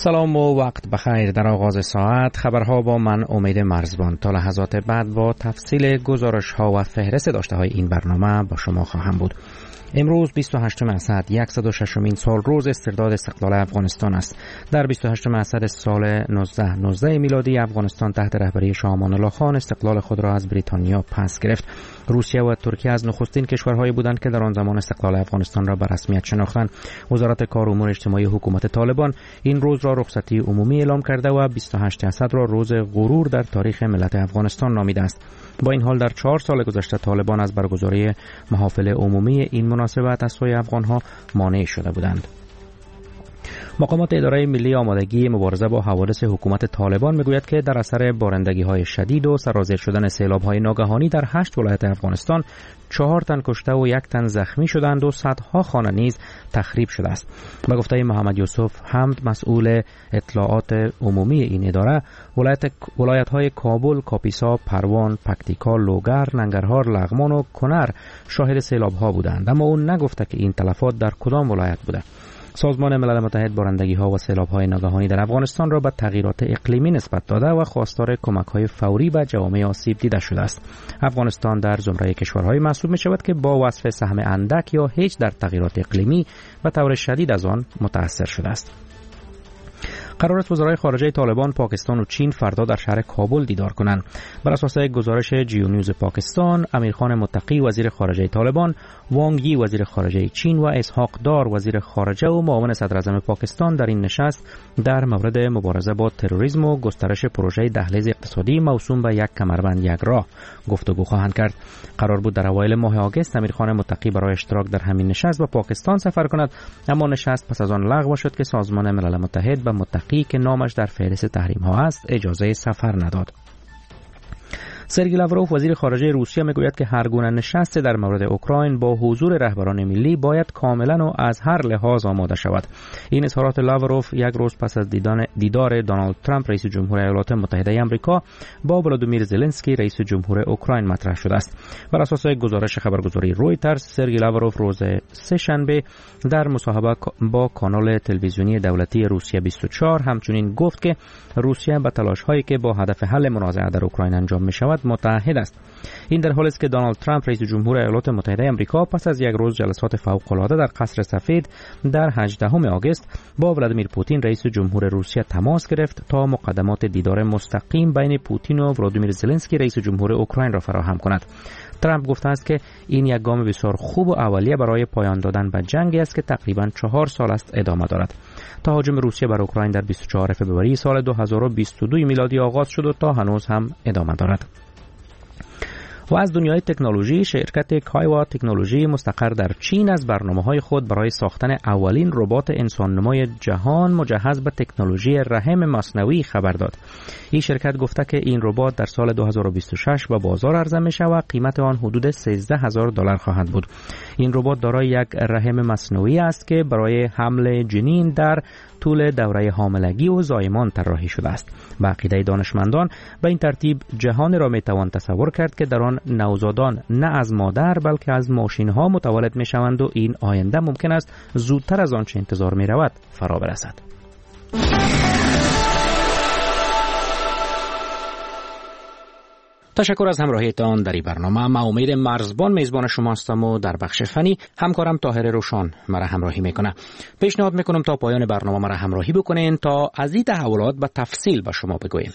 سلام و وقت بخیر. در آغاز ساعت خبرها با من امید مرزبان. تا لحظات بعد با تفصیل گزارش ها و فهرست داشته های این برنامه با شما خواهم بود. امروز 28 اسد 106مین سال روز استرداد استقلال افغانستان است. در 28 اسد سال 1919 میلادی افغانستان تحت رهبری شاه امان الله خان استقلال خود را از بریتانیا پس گرفت. روسیه و ترکیه از نخستین کشورهایی بودند که در آن زمان استقلال افغانستان را به رسمیت شناختند. وزارت کار و امور اجتماعی حکومت طالبان این روز را رخصتی عمومی اعلام کرده و 28 اسد را روز غرور در تاریخ ملت افغانستان نامیده است. با این حال در 4 سال گذشته طالبان از برگزاری محافل عمومی این مناسبت از سوی افغانها مانع شده بودند. مقامات اداره ملی آمادگی مبارزه با حوادث حکومت طالبان میگوید که در اثر بارندگی‌های شدید و سرازیر شدن سیلاب‌های ناگهانی در 8 ولایت افغانستان 4 تن کشته و 1 تن زخمی شدند و صدها خانه نیز تخریب شده است. به گفته محمد یوسف حمد مسئول اطلاعات عمومی این اداره، ولایت‌های کابل، کاپیسا، پروان، پکتیکا، لوگر، ننگرهار، لغمان و کنر شاهد سیلاب‌ها بودند، اما او نگفته که این تلفات در کدام ولایت بوده. سازمان ملل متحد بارندگی‌ها و سیلاب‌های ناگهانی در افغانستان را به تغییرات اقلیمی نسبت داده و خواستار کمک‌های فوری به جوامع آسیب دیده شده است. افغانستان در زمره کشورهای محسوب می‌شود که با وصف سهم اندک یا هیچ در تغییرات اقلیمی و طور شدید از آن متأثر شده است. قرار است وزرای خارجه طالبان پاکستان و چین فردا در شهر کابل دیدار کنند. بر اساس گزارش جیو نیوز پاکستان، امیرخان متقی وزیر خارجه طالبان، وانگ یی وزیر خارجه چین و اسحاق دار وزیر خارجه و معاون صدر اعظم پاکستان در این نشست در مورد مبارزه با تروریسم و گسترش پروژه دهلیز اقتصادی موسوم به یک کمربند یک راه گفتگو خواهند کرد. قرار بود در اوایل ماه آگوست امیرخان متقی برای اشتراک در همین نشست به پاکستان سفر کند، اما نشست پس از آن لغو شد که سازمان ملل متحد به متقی که نامش در فهرست تحریم ها است اجازه سفر نداد. سرگئی لاوروف وزیر خارجه روسیه میگوید که هر گونه نشست در مورد اوکراین با حضور رهبران ملی باید کاملا و از هر لحاظ آماده شود. این اظهارات لاوروف یک روز پس از دیدار دونالد ترامپ رئیس جمهور ایالات متحده آمریکا با ولادیمیر زلنسکی رئیس جمهور اوکراین مطرح شده است. بر اساس گزارش خبرگزاری رویترز، سرگئی لاوروف روز سه‌شنبه در مصاحبه با کانال تلویزیونی دولتی روسیه 24 همچنین گفت که روسیه به تلاش‌هایی که با هدف حل منازعه در اوکراین انجام می‌شود متحد است. این در حالی است که دونالد ترامپ رئیس جمهور ایالات متحده آمریکا پس از یک روز جلسات فوق‌العاده در قصر سفید در 18 آگوست با ولادیمیر پوتین رئیس جمهور روسیه تماس گرفت تا مقدمات دیدار مستقیم بین پوتین و ولادیمیر زلنسکی رئیس جمهور اوکراین را فراهم کند. ترامپ گفته است که این یک گام بسیار خوب و اولیه برای پایان دادن به جنگی است که تقریباً 4 سال است ادامه دارد. تهاجم روسیه بر اوکراین در 24 فوریه سال 2022 میلادی آغاز شد و تا هنوز هم ادامه دارد. و از دنیای تکنولوژی، شرکت کایوا تکنولوژی مستقر در چین از برنامه‌های خود برای ساختن اولین ربات انسان‌نمای جهان مجهز به تکنولوژی رحم مصنوعی خبر داد. این شرکت گفته که این ربات در سال 2026 به بازار عرضه می‌شود و قیمت آن حدود $13,000 خواهد بود. این ربات دارای یک رحم مصنوعی است که برای حمل جنین در طول دوره حاملگی و زایمان طراحی شده است. به عقیده دانشمندان به این ترتیب جهان را میتوان تصور کرد که در آن نوزادان نه از مادر بلکه از ماشین‌ها متولد میشوند و این آینده ممکن است زودتر از آنچه انتظار می‌رود فرا برسد. تشکر از همراهیتان در این برنامه. من امید مرزبان میزبان شما هستم و در بخش فنی همکارم طاهر روشان مرا همراهی میکنه. پیشنهاد میکنم تا پایان برنامه مرا همراهی بکنین تا از این تحولات به تفصیل به شما بگویم.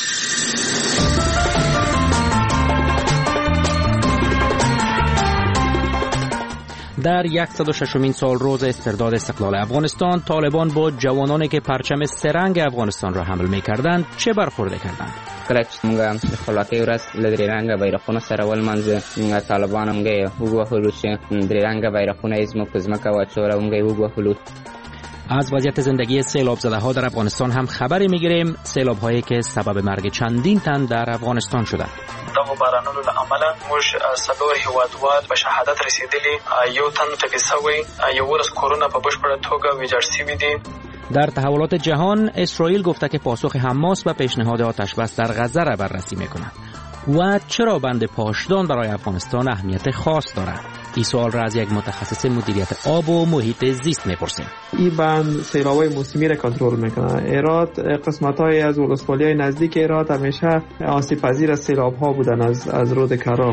در 106مین سال روز استرداد استقلال افغانستان، طالبان با جوانانی که پرچم سرنگ افغانستان را حمل می‌کردند چه برخورده کردند؟ کله چې موږ د خپلواکۍ ورځ له درې رنګه بیرغونه سره ولمانځه، طالبان موږ یې وګوهلو چې درې رنګه بیرغونه یې زموږ په ځمکه واچول او موږ یې وګوهلو. از وضعیت زندگی سیلاب زده ها در افغانستان هم خبری میگیریم. سیلاب هایی که سبب مرگ چندین تن در افغانستان شده. دغه بارانونو له امله موږ څلور هیوادوال په شهادت رسیدلي، یو تن ټپي شوی، یو ورځ کورونه په بشپړه توګه ویجاړ شوي دي. در تحولات جهان، اسرائیل گفته که پاسخ حماس به پیشنهاد آتش بس در غزه را بررسی میکند. و چرا بند پاشدان برای افغانستان اهمیت خاص دارد؟ این سوال را از یک متخصص مدیریت آب و محیط زیست میپرسیم. این بند سیلاب‌های موسمی را کنترل میکنه. ایراد قسمت‌های از ولسوالی‌های نزدیک ایراد همیشه آسیب‌پذیر از سیلاب‌ها بودن از رود کرا.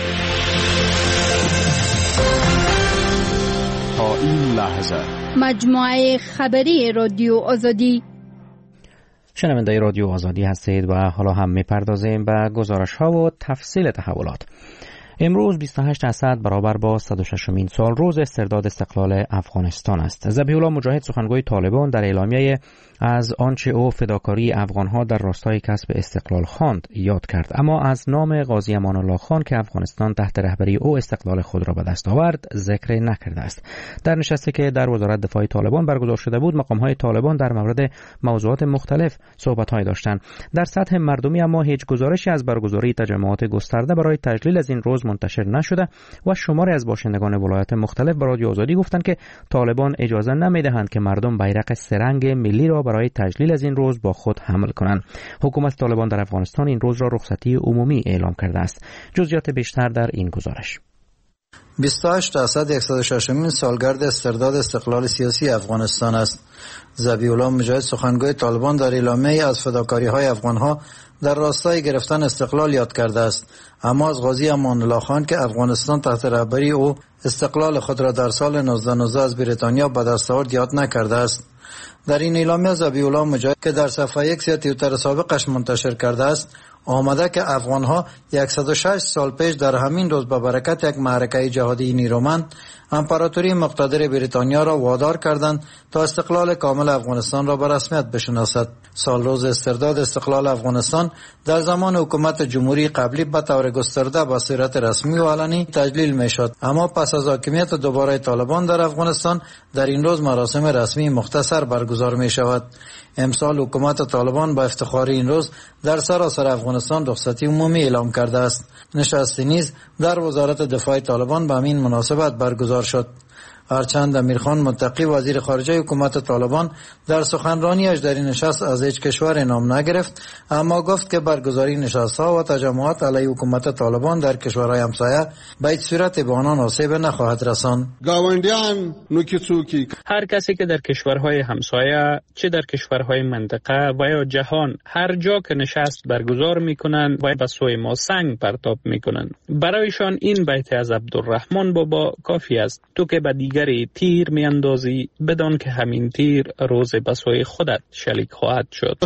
تا این لحظه مجموعه خبری رادیو آزادی. شنونده رادیو آزادی هستید و حالا هم میپردازیم به گزارش‌ها و تفصیل تحولات. امروز 28 اسد برابر با 106مین سال روز استرداد استقلال افغانستان است. ذبیح الله مجاهد سخنگوی طالبان در اعلامیه از آنچه او فداکاری افغانها در راستای کسب استقلال خواند یاد کرد، اما از نام قاضی امان الله خان که افغانستان تحت رهبری او استقلال خود را به دست آورد ذکر نکرده است. در نشستی که در وزارت دفاع طالبان برگزار شده بود، مقام‌های طالبان در مورد موضوعات مختلف صحبت‌های داشتند. در سطح مردمی اما هیچ گزارشی از برگزاری تجمعات گسترده برای تجلیل از این روز منتشر نشده و شماری از باشندگان ولایات مختلف به رادیو آزادی گفتند که طالبان اجازه نمی‌دهند که مردم بیرق سه‌رنگ ملی را برای تجلیل از این روز با خود حمل کنند. حکومت طالبان در افغانستان این روز را رخصتی عمومی اعلام کرده است. جزئیات بیشتر در این گزارش. 28 اسد 106مین سالگرد استرداد استقلال سیاسی افغانستان است. ذبیح الله مجاهد سخنگوی طالبان در اعلامیه از فداکاری‌های افغان‌ها در راستای گرفتن استقلال یاد کرده است، اما از قاضی امان الله خان که افغانستان تحت رهبری او استقلال خود را در سال 1919 از بریتانیا به دست آورد یاد نکرده است. در این اعلامیه ذبیح الله مجاهد که در صفحه یک توییتر سابقش منتشر کرده است آمده که افغانها 106 سال پیش در همین روز به برکت یک معرکه جهادی نیرومند امپراتوری مقتدر بریتانیا را وادار کردند تا استقلال کامل افغانستان را به رسمیت بشناسد. سال روز استرداد استقلال افغانستان در زمان حکومت جمهوری قبلی به طور گسترده به صورت رسمی و علنی تجلیل میشد، اما پس از حاکمیت دوباره طالبان در افغانستان در این روز مراسم رسمی مختصر برگزار می شود. امسال حکومت طالبان با افتخار این روز در سراسر افغانستان رخصتی عمومی اعلام کرده است. نشستی نیز در وزارت دفاع طالبان به همین مناسبت برگزار شد. هرچند امیرخان متقی وزیر خارجه حکومت طالبان در سخنرانیش در این نشست از هیچ کشور نام نگرفت، اما گفت که برگزاری نشست‌ها و تجمعات علیه حکومت طالبان در کشورهای همسایه به هیچ صورت به آنان آسیب نخواهد رساند. گاونډیان نو کې څوک هر کسی که در کشورهای همسایه چه در کشورهای منطقه و یا جهان هر جا که نشست برگزار میکنند و به سوی ما سنگ پرتاب میکنند، برایشان این بیت از عبدالرحمن بابا کافی است: تو که به دیگری تیر میاندازی بدان که همین تیر روز به سوی خودت شلیک خواهد شد.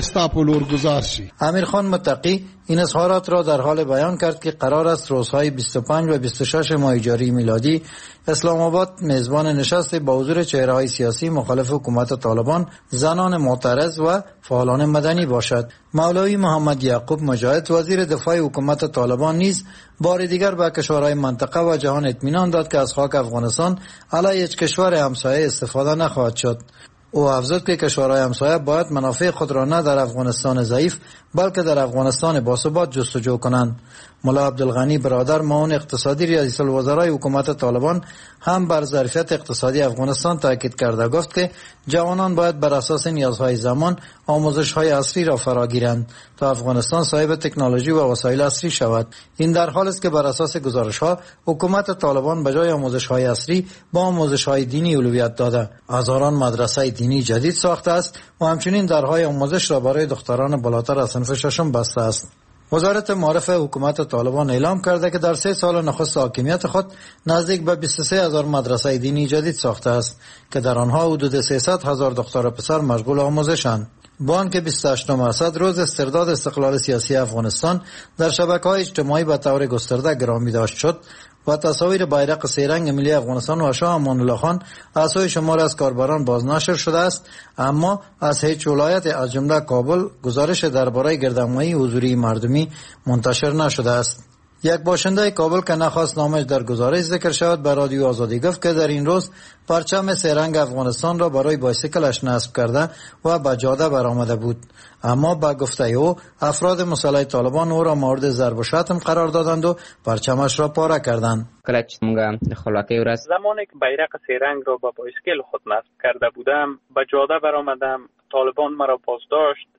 امیرخان متقی این اظهارات را در حال بیان کرد که قرار است روزهای 25 و 26 ماه جاری میلادی اسلام آباد میزبان نشست با حضور چهره‌های سیاسی مخالف حکومت طالبان، زنان معترض و فعالان مدنی باشد. مولوی محمد یعقوب مجاهد وزیر دفاع حکومت طالبان نیز بار دیگر به کشورهای منطقه و جهان اطمینان داد که از خاک افغانستان علیه هیچ کشور همسایه استفاده نخواهد شد. او افزود که کشورهای همسایه باید منافع خود را نه در افغانستان ضعیف بلکه در افغانستان باثبات جستجو کنند. ملا عبدالغنی برادر معاون اقتصادی رئیس الوزرای حکومت طالبان هم بر ظرفیت اقتصادی افغانستان تاکید کرده گفت که جوانان باید بر اساس نیازهای زمان آموزش‌های عصری را فراگیرند تا افغانستان صاحب تکنولوژی و وسایل عصری شود. این در حالی است که بر اساس گزارش‌ها حکومت طالبان به جای آموزش‌های عصری با آموزش‌های دینی اولویت داده. هزاران مدرسه دینی جدید ساخته است و همچنین درهای آموزش را برای دختران بالاتر از صنف ششم بسته است. وزارت معارف حکومت طالبان اعلام کرده که در 3 سال نخست حاکمیت خود نزدیک به 23,000 مدرسه دینی جدید ساخته است که در آنها حدود 300,000 دختر و پسر مشغول آموزشند. با آنکه 28 اسد روز استرداد استقلال سیاسی افغانستان در شبکه‌های اجتماعی به طور گسترده گرامی داشت شد و تصاویر بیرق سه‌رنگ ملی افغانستان و شاه امان الله خان از سوی شمار از کاربران بازنشر شده است، اما از هیچ ولایت از جمله کابل گزارش درباره گردهمایی حضوری مردمی منتشر نشده است. یک باشنده کابل که نخواست نامش در گزارش ذکر شود به رادیو آزادی گفت که در این روز پرچم سه‌رنگ افغانستان را برای بایسیکلش نصب کرده و به جاده برآمده بود، اما با گفته او افراد مسلح طالبان او را مورد ضرب و شتم قرار دادند و پرچمش را پاره کردند. کله چې موږ د خپلواکۍ ورځ زمانی که بیرق سه‌رنگ را با بایسکل خود نصب کرده بودم به جاده برآمدم. طالبان مرا بازداشت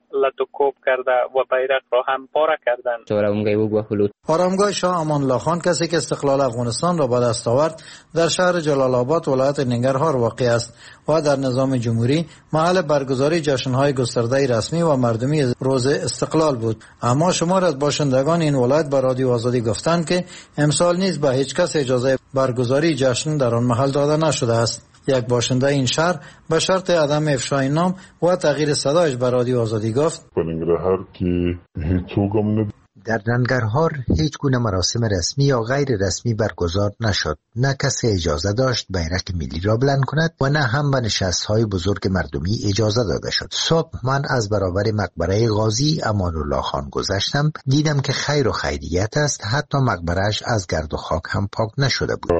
لطوکوب کرده و بیرق را هم پاره کردند. آرامگاه شاه امان الله خان کسی که استقلال افغانستان را به دست آورد در شهر جلال آباد ولایت ننگرهار واقع است و در نظام جمهوری محل برگزاری جشن‌های گسترده رسمی و مردمی روز استقلال بود. اما شمار از باشندگان این ولایت به رادیو آزادی گفتند که امسال نیز به هیچ کس اجازه برگزاری جشن در آن محل داده نشده است. یک باشنده این شهر به شرط عدم افشای نام و تغییر صدایش به رادیو آزادی گفت: در ننگرهار هیچ گونه مراسم رسمی یا غیر رسمی برگزار نشد. نه کسی اجازه داشت بیرق ملی را بلند کند و نه هم به نشست‌های بزرگ مردمی اجازه داده شد. صبح من از برابر مقبره غازی امان الله خان گذشتم، دیدم که خیر و خیریت است، حتی مقبره‌اش از گرد و خاک هم پاک نشده بود.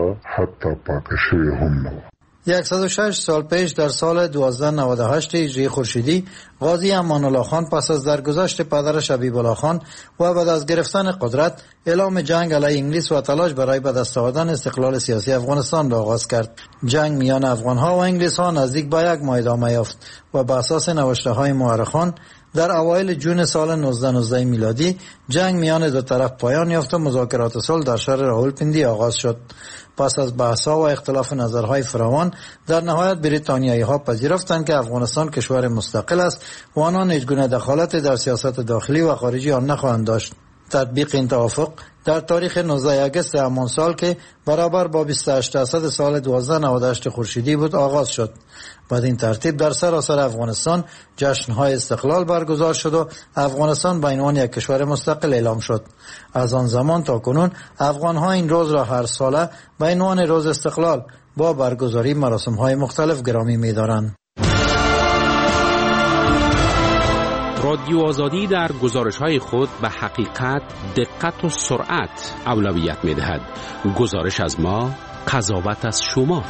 106 سال پیش در سال 1298 هجری خورشیدی غازی امان الله خان پس از درگذشت پدرش حبیب الله خان و بعد از گرفتن قدرت اعلام جنگ علیه انگلیس و تلاش برای به دست آوردن استقلال سیاسی افغانستان را آغاز کرد. جنگ میان افغان‌ها و انگلیس‌ها نزدیک به یک ماه ادامه یافت و به اساس نوشته‌های مورخان در اوایل جون سال 1919 میلادی جنگ میان دو طرف پایان یافت و مذاکرات صلح در شهر راولپیندی آغاز شد. پس از بحث‌ها و اختلاف نظرهای فراوان در نهایت بریتانیایی‌ها پذیرفتند که افغانستان کشور مستقل است و آنان هیچگونه دخالت در سیاست داخلی و خارجی آن نخواهند داشت. تطبیق این توافق در تاریخ 19 آگوست همان سال که برابر با 28% سال 1298 خورشیدی بود آغاز شد. بعد این ترتیب در سراسر افغانستان جشن‌های استقلال برگزار شد و افغانستان به عنوان یک کشور مستقل اعلام شد. از آن زمان تا کنون افغان‌ها این روز را هر ساله به عنوان روز استقلال با برگزاری مراسم‌های مختلف گرامی می‌دارند. رادیو آزادی در گزارش‌های خود به حقیقت، دقت و سرعت اولویت می‌دهد. گزارش از ما، قضاوت از شما.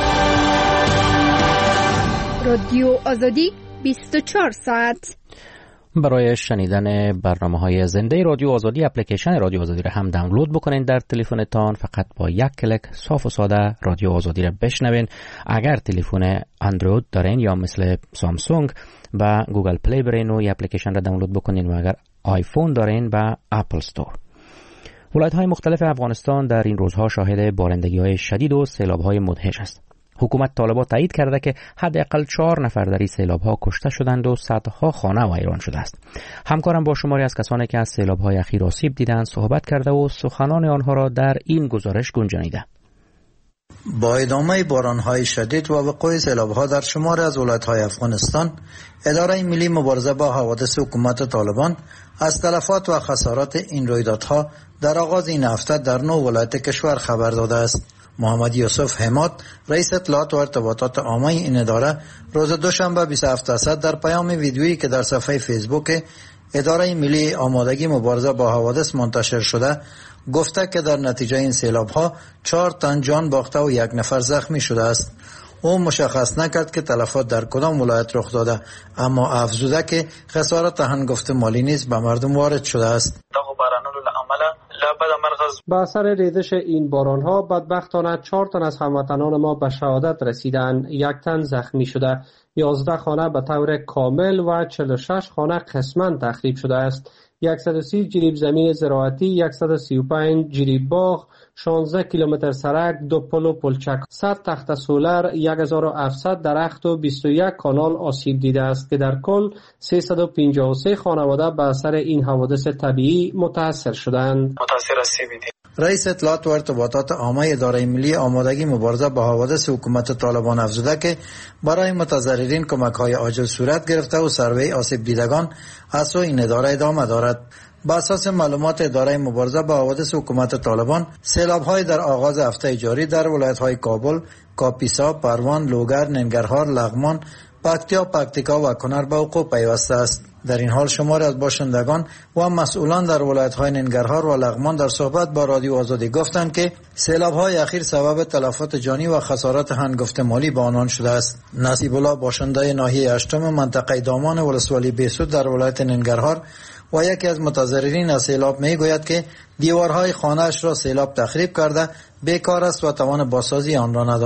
رادیو آزادی 24 ساعت. برای شنیدن برنامه‌های زنده رادیو آزادی اپلیکیشن رادیو آزادی را هم دانلود بکنین در تلفنتان. فقط با یک کلیک صاف و ساده رادیو آزادی را بشنوین. اگر تلفن اندروید دارین یا مثل سامسونگ با گوگل پلی برین و اپلیکیشن را دانلود بکنین و اگر آیفون دارین با اپل استور. ولایت‌های مختلف افغانستان در این روزها شاهد بارندگی‌های شدید و سیلاب‌های مدهش است. حکومت طالبان تایید کرده که حداقل 4 نفر در این سیلاب‌ها کشته شدند و صدها خانه ویران شده است. همکارم با شماری از کسانی که از سیلاب‌های اخیر آسیب دیدند صحبت کرده و سخنان آنها را در این گزارش گنجانیده. با ادامه باران‌های شدید و وقوع سیلاب‌ها در شمار از ولایت‌های افغانستان، اداره ملی مبارزه با حوادث حکومت طالبان از تلفات و خسارات این رویدادها در آغاز این هفته در 9 ولایت کشور خبر داده است. محمد یوسف حماد، رئیس اطلاعات و ارتباطات عامه این اداره، روز دوشنبه 27 اسد در پیام ویدیویی که در صفحه فیسبوک اداره ملی آمادگی مبارزه با حوادث منتشر شده گفته که در نتیجه این سیلاب‌ها 4 تن جان باخته و 1 نفر زخمی شده است. او مشخص نکرد که تلفات در کدام ولایت رخ داده، اما افزوده که خسارت هنگفت مالی نیز به مردم وارد شده است. با اثر ریزش این باران‌ها بدبختانه 4 تن از هموطنان ما به شهادت رسیدند، 1 تن زخمی شده، 11 خانه به طور کامل و 46 خانه قسماً تخریب شده است. 130 جریب زمین زراعتی، 135 جریب باغ، 16 کیلومتر سرک، 2 پل و پلچک، 100 تخت سولر، 1700 درخت و 21 کانال آسیب دیده است که در کل 353 خانواده به اثر این حوادث طبیعی متاثر شدند. رئیس اطلاعات و ارتباطات عامه اداره ملی آمادگی مبارزه با حوادث حکومت طالبان افزوده که برای متضررین کمک‌های عاجل صورت گرفته و سروی آسیب دیدگان از سوی این اداره ادامه دارد. بر اساس معلومات اداره مبارزه با حوادث حکومت طالبان، سیلاب‌های در آغاز هفته جاری در ولایت‌های کابل، کاپیسا، پروان، لوگر، ننگرهار، لغمان، پکتیکا و کنر به وقوع پیوسته است. در این حال شماری از باشندگان و مسئولان در ولایت‌های ننگرهار و لغمان در صحبت با رادیو آزادی گفتند که سیلاب‌های اخیر سبب تلفات جانی و خسارات هنگفت مالی به آنان شده است. نصیب الله باشنده ناحیه 8 منطقه دامان ولسوالی بیسود در ولایت ننگرهار و یکی از متضررین از سیلاب میگوید که دیوارهای خانه‌اش را سیلاب تخریب کرده بیکار است و توان بازسازی آن را ندارد.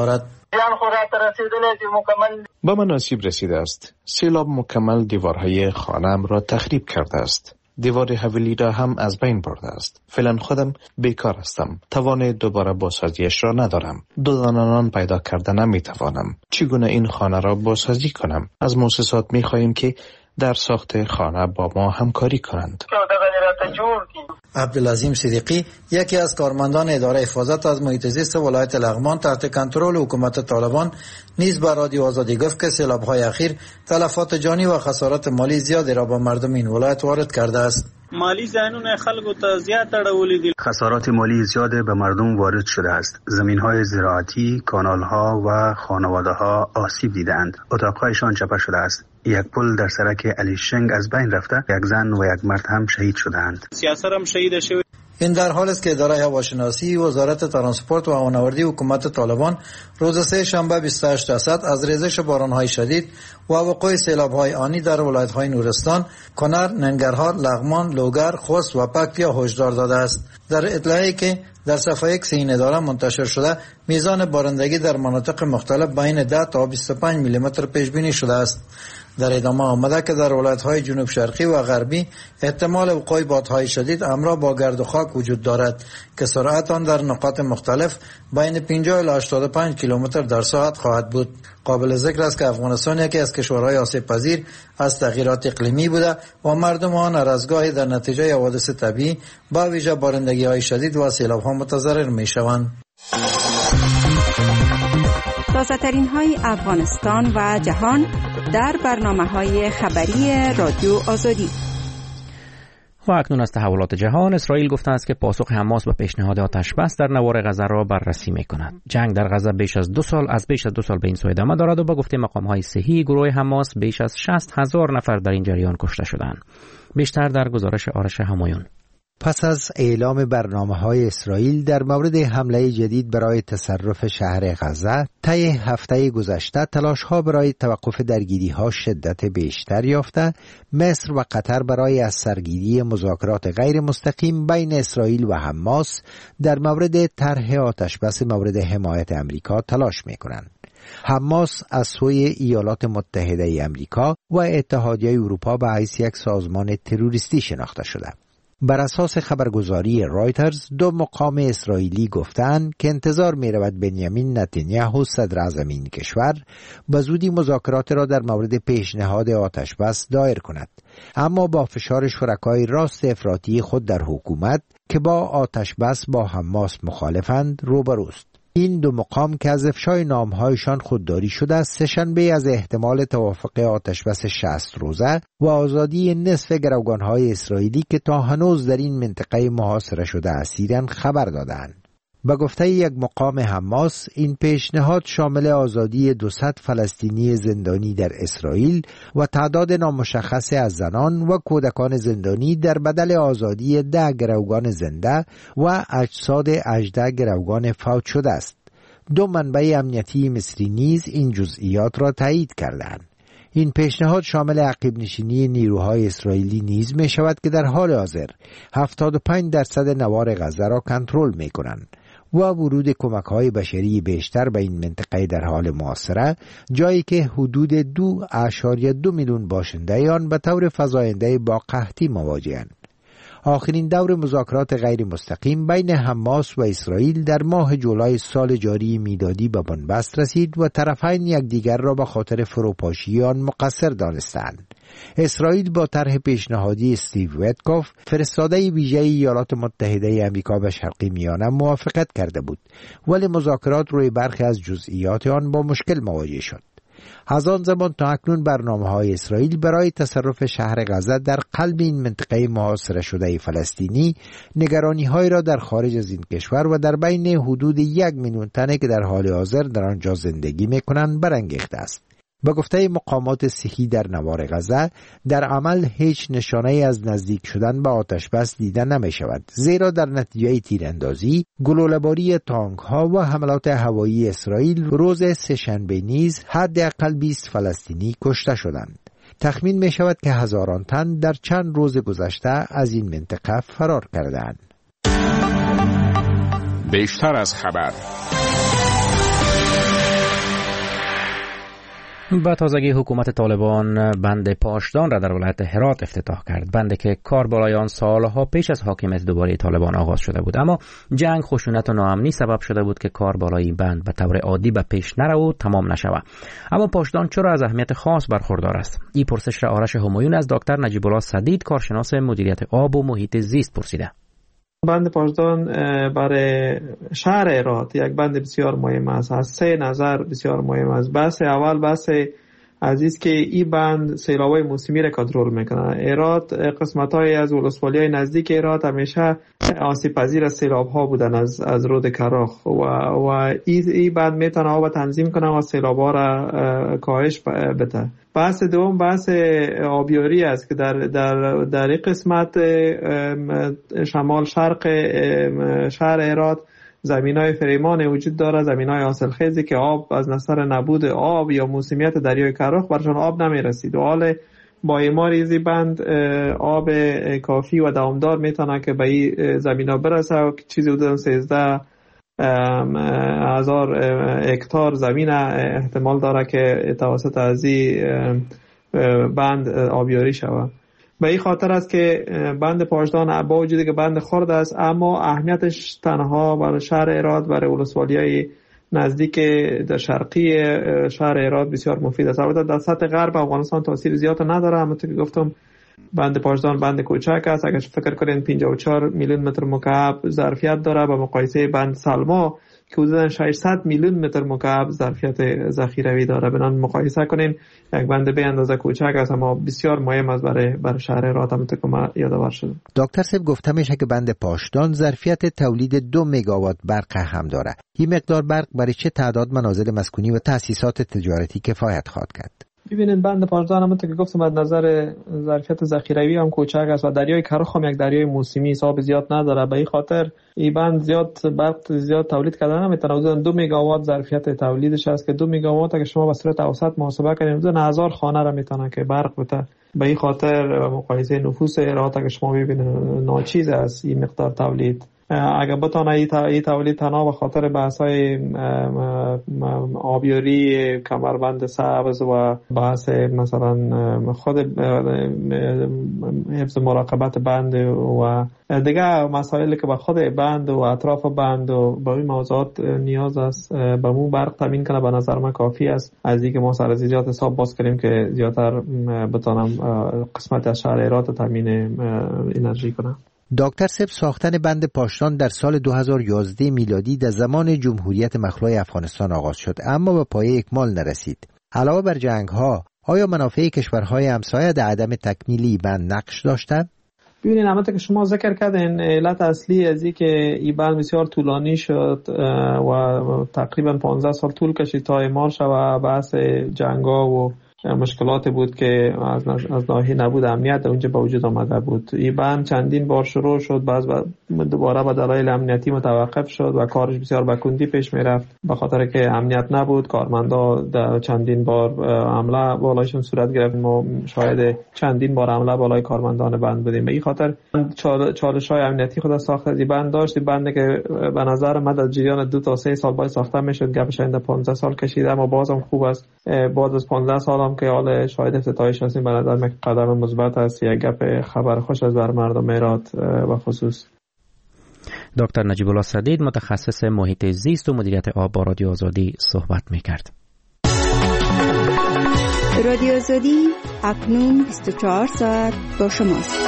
جان خدا رسیدلی مکمل به من نصیب رسیده است. سیلاب مکمل دیوارهای خانه‌ام را تخریب کرده است. دیوار حویلی را هم از بین برده است. فعلا خودم بیکار هستم. توان دوباره بازسازیش را ندارم. 2 دانه نان پیدا کرده نمیتوانم. چگونه این خانه را بازسازی کنم؟ از مؤسسات میخواهیم که در ساخت خانه با ما همکاری کنند. عبدالعظیم صدیقی یکی از کارمندان اداره حفاظت از محیط زیست ولایت لغمان تحت کنترل حکومت طالبان نیز به رادیو آزادی گفت که سیلاب‌های اخیر تلفات جانی و خسارات مالی زیادی را به مردم این ولایت وارد کرده است. مالی ذهنونه خلکو ته زیات اړولې دي. خسارات مالی زیاد به مردم وارد شده است. زمین‌های زراعتی، کانال‌ها و خانواده‌ها آسیب دیدند. اتاق‌هایشان چپه شده است. یک پل در سرک علی شنگ از بین رفته، یک زن و یک مرد هم شهید شدند. سیاست هم شهید شده. این در حالی است که اداره هواشناسی وزارت ترانسپورت و هوانوردی حکومت طالبان روز سه شنبه 28 اسد از ریزش باران‌های شدید و وقوع سیلاب‌های آنی در ولایت‌های نورستان، کنر، ننگرهار، لغمان، لوگر، خوست و پکتیا هشدار داده است. در اطلاعی که در صفحه ایکس این اداره منتشر شده، میزان بارندگی در مناطق مختلف بین 10 تا 25 میلیمتر پیش بینی شده است. در ادامه آمده که در ولایت‌های جنوب شرقی و غربی احتمال وقوع بادهای شدید همراه با گرد و خاک وجود دارد که سرعت آن در نقاط مختلف بین 50 الی 85 کیلومتر در ساعت خواهد بود. قابل ذکر است که افغانستان یکی از کشورهای آسیب پذیر از تغییرات اقلیمی بوده و مردم آن هر از گاهی در نتیجه حوادث طبیعی با ویژه بارندگی‌های شدید و سیلاب‌ها متضرر می‌شوند. تازه‌ترین های افغانستان و جهان در برنامه‌های خبری رادیو آزادی. و اکنون از تحولات جهان، اسرائیل گفته است که پاسخ حماس به پیشنهاد آتش بس در نوار غزه را بررسی می‌کند. جنگ در غزه بیش از 2 سال به این سو ادامه دارد و با گفته مقام‌های صحی گروه حماس بیش از 60,000 نفر در این جریان کشته شدند. بیشتر در گزارش آرش همایون. پس از اعلام برنامه‌های اسرائیل در مورد حمله جدید برای تصرف شهر غزه، طی هفته گذشته تلاش‌ها برای توقف درگیری‌ها شدت بیشتر یافته، مصر و قطر برای از سرگیری مذاکرات غیر مستقیم بین اسرائیل و حماس در مورد طرح آتش‌بس مورد حمایت آمریکا تلاش می‌کنند. حماس از سوی ایالات متحده آمریکا و اتحادیه اروپا به حیث یک سازمان تروریستی شناخته شده. بر اساس خبرگزاری رایترز، 2 مقام اسرائیلی گفتند که انتظار می رود بنیامین نتانیاهو صدر اعظم این کشور به زودی مذاکرات را در مورد پیشنهاد آتشبس دایر کند، اما با فشار شرکای راست افراطی خود در حکومت که با آتشبس با حماس مخالفند روبروست. این 2 مقام که از افشای نامهایشان خودداری شده است، سه‌شنبه از احتمال توافق آتشبس 60 روزه و آزادی نصف گروگانهای اسرائیلی که تا هنوز در این منطقه محاصره شده اسیرند خبر دادند. به گفته یک مقام حماس، این پیشنهاد شامل آزادی 200 فلسطینی زندانی در اسرائیل و تعداد نامشخص از زنان و کودکان زندانی در بدل آزادی 10 گروگان زنده و اجساد 18 گروگان فوت شده است. 2 منبع امنیتی مصری نیز این جزئیات را تایید کردند. این پیشنهاد شامل عقب نشینی نیروهای اسرائیلی نیز می شود که در حال حاضر 75% نوار غزه را کنترل می کنند و ورود کمک‌های بشری بیشتر به این منطقه در حال محاصره، جایی که حدود 2.2 میلیون باشنده آن به طور فزاینده با قحطی مواجه‌اند. آخرین دور مذاکرات غیر مستقیم بین حماس و اسرائیل در ماه جولای سال جاری میلادی به بنبست رسید و طرفین یکدیگر را به خاطر فروپاشی آن مقصر دانستند. اسرائیل با طرح پیشنهادی استیو ویتکوف، فرستاده ویژه ایالات متحده آمریکا به شرق میانه، موافقت کرده بود، ولی مذاکرات روی برخی از جزئیات آن با مشکل مواجه شد. از آن زمان تا اکنون برنامه‌های اسرائیل برای تصرف شهر غزه در قلب این منطقه محاصره شده فلسطینی نگرانی‌هایی را در خارج از این کشور و در بین حدود 1 میلیون تنه که در حال حاضر در آنجا زندگی می‌کنند برانگیخته است. به گفته مقامات صحی در نوار غزه، در عمل هیچ نشانه از نزدیک شدن به آتشبس دیده نمی شود، زیرا در نتیجه تیراندازی، گلوله‌باری تانک‌ها و حملات هوایی اسرائیل روز سه‌شنبه نیز حداقل 20 فلسطینی کشته شدند. تخمین می شود که هزاران تن در چند روز گذشته از این منطقه فرار کردند. بیشتر از خبر. با تازگی حکومت طالبان بند پاشدان را در ولایت هرات افتتاح کرد. بندی که کار بالای آن سالها پیش از حاکمیت دوباره طالبان آغاز شده بود، اما جنگ، خشونت و ناامنی سبب شده بود که کار بالای این بند به طور عادی به پیش نرود و تمام نشود. اما پاشدان چرا از اهمیت خاص برخوردار است؟ این پرسش را آرش همایون از دکتر نجیب الله سدید، کارشناس مدیریت آب و محیط زیست پرسیده. بند پاشدان برای شهر هرات یک بند بسیار مهم است. از سه نظر بسیار مهم است. بحث اول بحث عزیز که این بند سیلاب‌های موسمی را کنترل میکنه. هرات قسمت‌های از ولسوالی‌های نزدیک هرات همیشه آسیب پذیر از سیلاب‌ها بودن از رود کراخ و این بند میتونه آب تنظیم کنه و سیلاب‌ها را کاهش بده. بحث دوم بحث آبیاری است که در این قسمت شمال شرق شهر هرات زمینای فریمان وجود داره، زمینای حاصلخیزی که آب از نظر نبود آب یا موسمیت دریای کراخ برشان آب نمیرسید و حال با اعمار ایزی بند آب کافی و دوامدار میتونه که به این زمینا برسه و چیزی حدود 13,000 هکتار زمین احتمال داره که توسط از این بند آبیاری شود. به این خاطر است که بند پاشدان با وجودی که بند خرد است اما اهمیتش تنها برای شهر هرات، برای ولسوالی‌های نزدیک در شرقی شهر هرات بسیار مفید است. البته در سطح غرب افغانستان تاثیر زیاد نداره، همونطور که گفتم بند پاشدان بند کوچک است. اگر فکر کنین 54 میلیون متر مکعب ظرفیت داره به مقایسه بند سلما که حدود 600 میلیون متر مکعب ظرفیت ذخیروی داره. بنان مقایسه کنین یک بند به اندازه کوچک است اما بسیار مهم است برای شهر هرات. همونطور که ما یادآور شدم. دکتر صاحب گفته میشه که بند پاشدان ظرفیت تولید 2 مگاوات برق هم داره. این مقدار برق برای چه تعداد منازل مسکونی و تأسیسات تجارتی کفایت خواهد کرد؟ ببینید بند پاشدان همونطور که گفتم از نظر ظرفیت ذخیروی هم کوچک است و دریای کراخ هم یک دریای موسمی حساب زیاد نداره. به این خاطر این بند زیاد تولید کردن نمیتونه. حدود 2 مگاوات ظرفیت تولیدش است که 2 مگاوات اگه شما به صورت اوسط محاسبه کنید حدود 1000 خانه را میتونه که برق بده. به این خاطر مقایسه نفوس هرات اگه شما ببینید ناچیز است این مقدار تولید. اگر بتونه این تولید تنها به خاطر بحث‌های آبیاری کمربند سبز و بحث مثلا خود حفظ مراقبت بند و دیگه مسائلی که به خود بند و اطراف بند و با این موضوعات نیاز است به مو برق تامین کنه به نظر من کافی است. از اینکه ما سر زیاد حساب باز کنیم که زیادتر بتونم قسمت از شهر هرات تامین انرژی کنه. دکتر صاحب ساختن بند پاشدان در سال 2011 میلادی در زمان جمهوریت مخلوع افغانستان آغاز شد اما به پایه اکمال نرسید. علاوه بر جنگ‌ها آیا منافع کشورهای همسایه در عدم تکمیلی بند نقش داشتند؟ ببینید همونطور که شما ذکر کردین علت اصلی از این که این بند بسیار طولانی شد و تقریبا 15 سال طول کشید تا اعمار شود. بحث جنگ‌ها و مشکلات بود که از ناحیه نبود امنیت اونجا به وجود آمده بود. این بند چندین بار شروع شد، باز دوباره به دلایل امنیتی متوقف شد و کارش بسیار به کندی پیش میرفت به خاطر که امنیت نبود. کارمندا در چندین بار حمله بالایشون صورت گرفت. ما شاهد چندین بار حمله بالای کارمندان بند بودیم. به این خاطر چالش‌های امنیتی خود ساخت از این بند داشت. این بند که به نظر من در جریان 2 تا 3 سال باید ساخته میشد، گپش اند 15 سال کشید اما بازم خوب است. بعد از 15 سال که حال شاهد افتتاحش هستیم به نظر من قدم مثبت است. یک گپ خبر خوش از بر مردم هرات و خصوص. دکتر نجیب الله سدید متخصص محیط زیست و مدیریت آب با رادیو آزادی صحبت می‌کرد. رادیو آزادی اکنون 24 ساعت با شماست.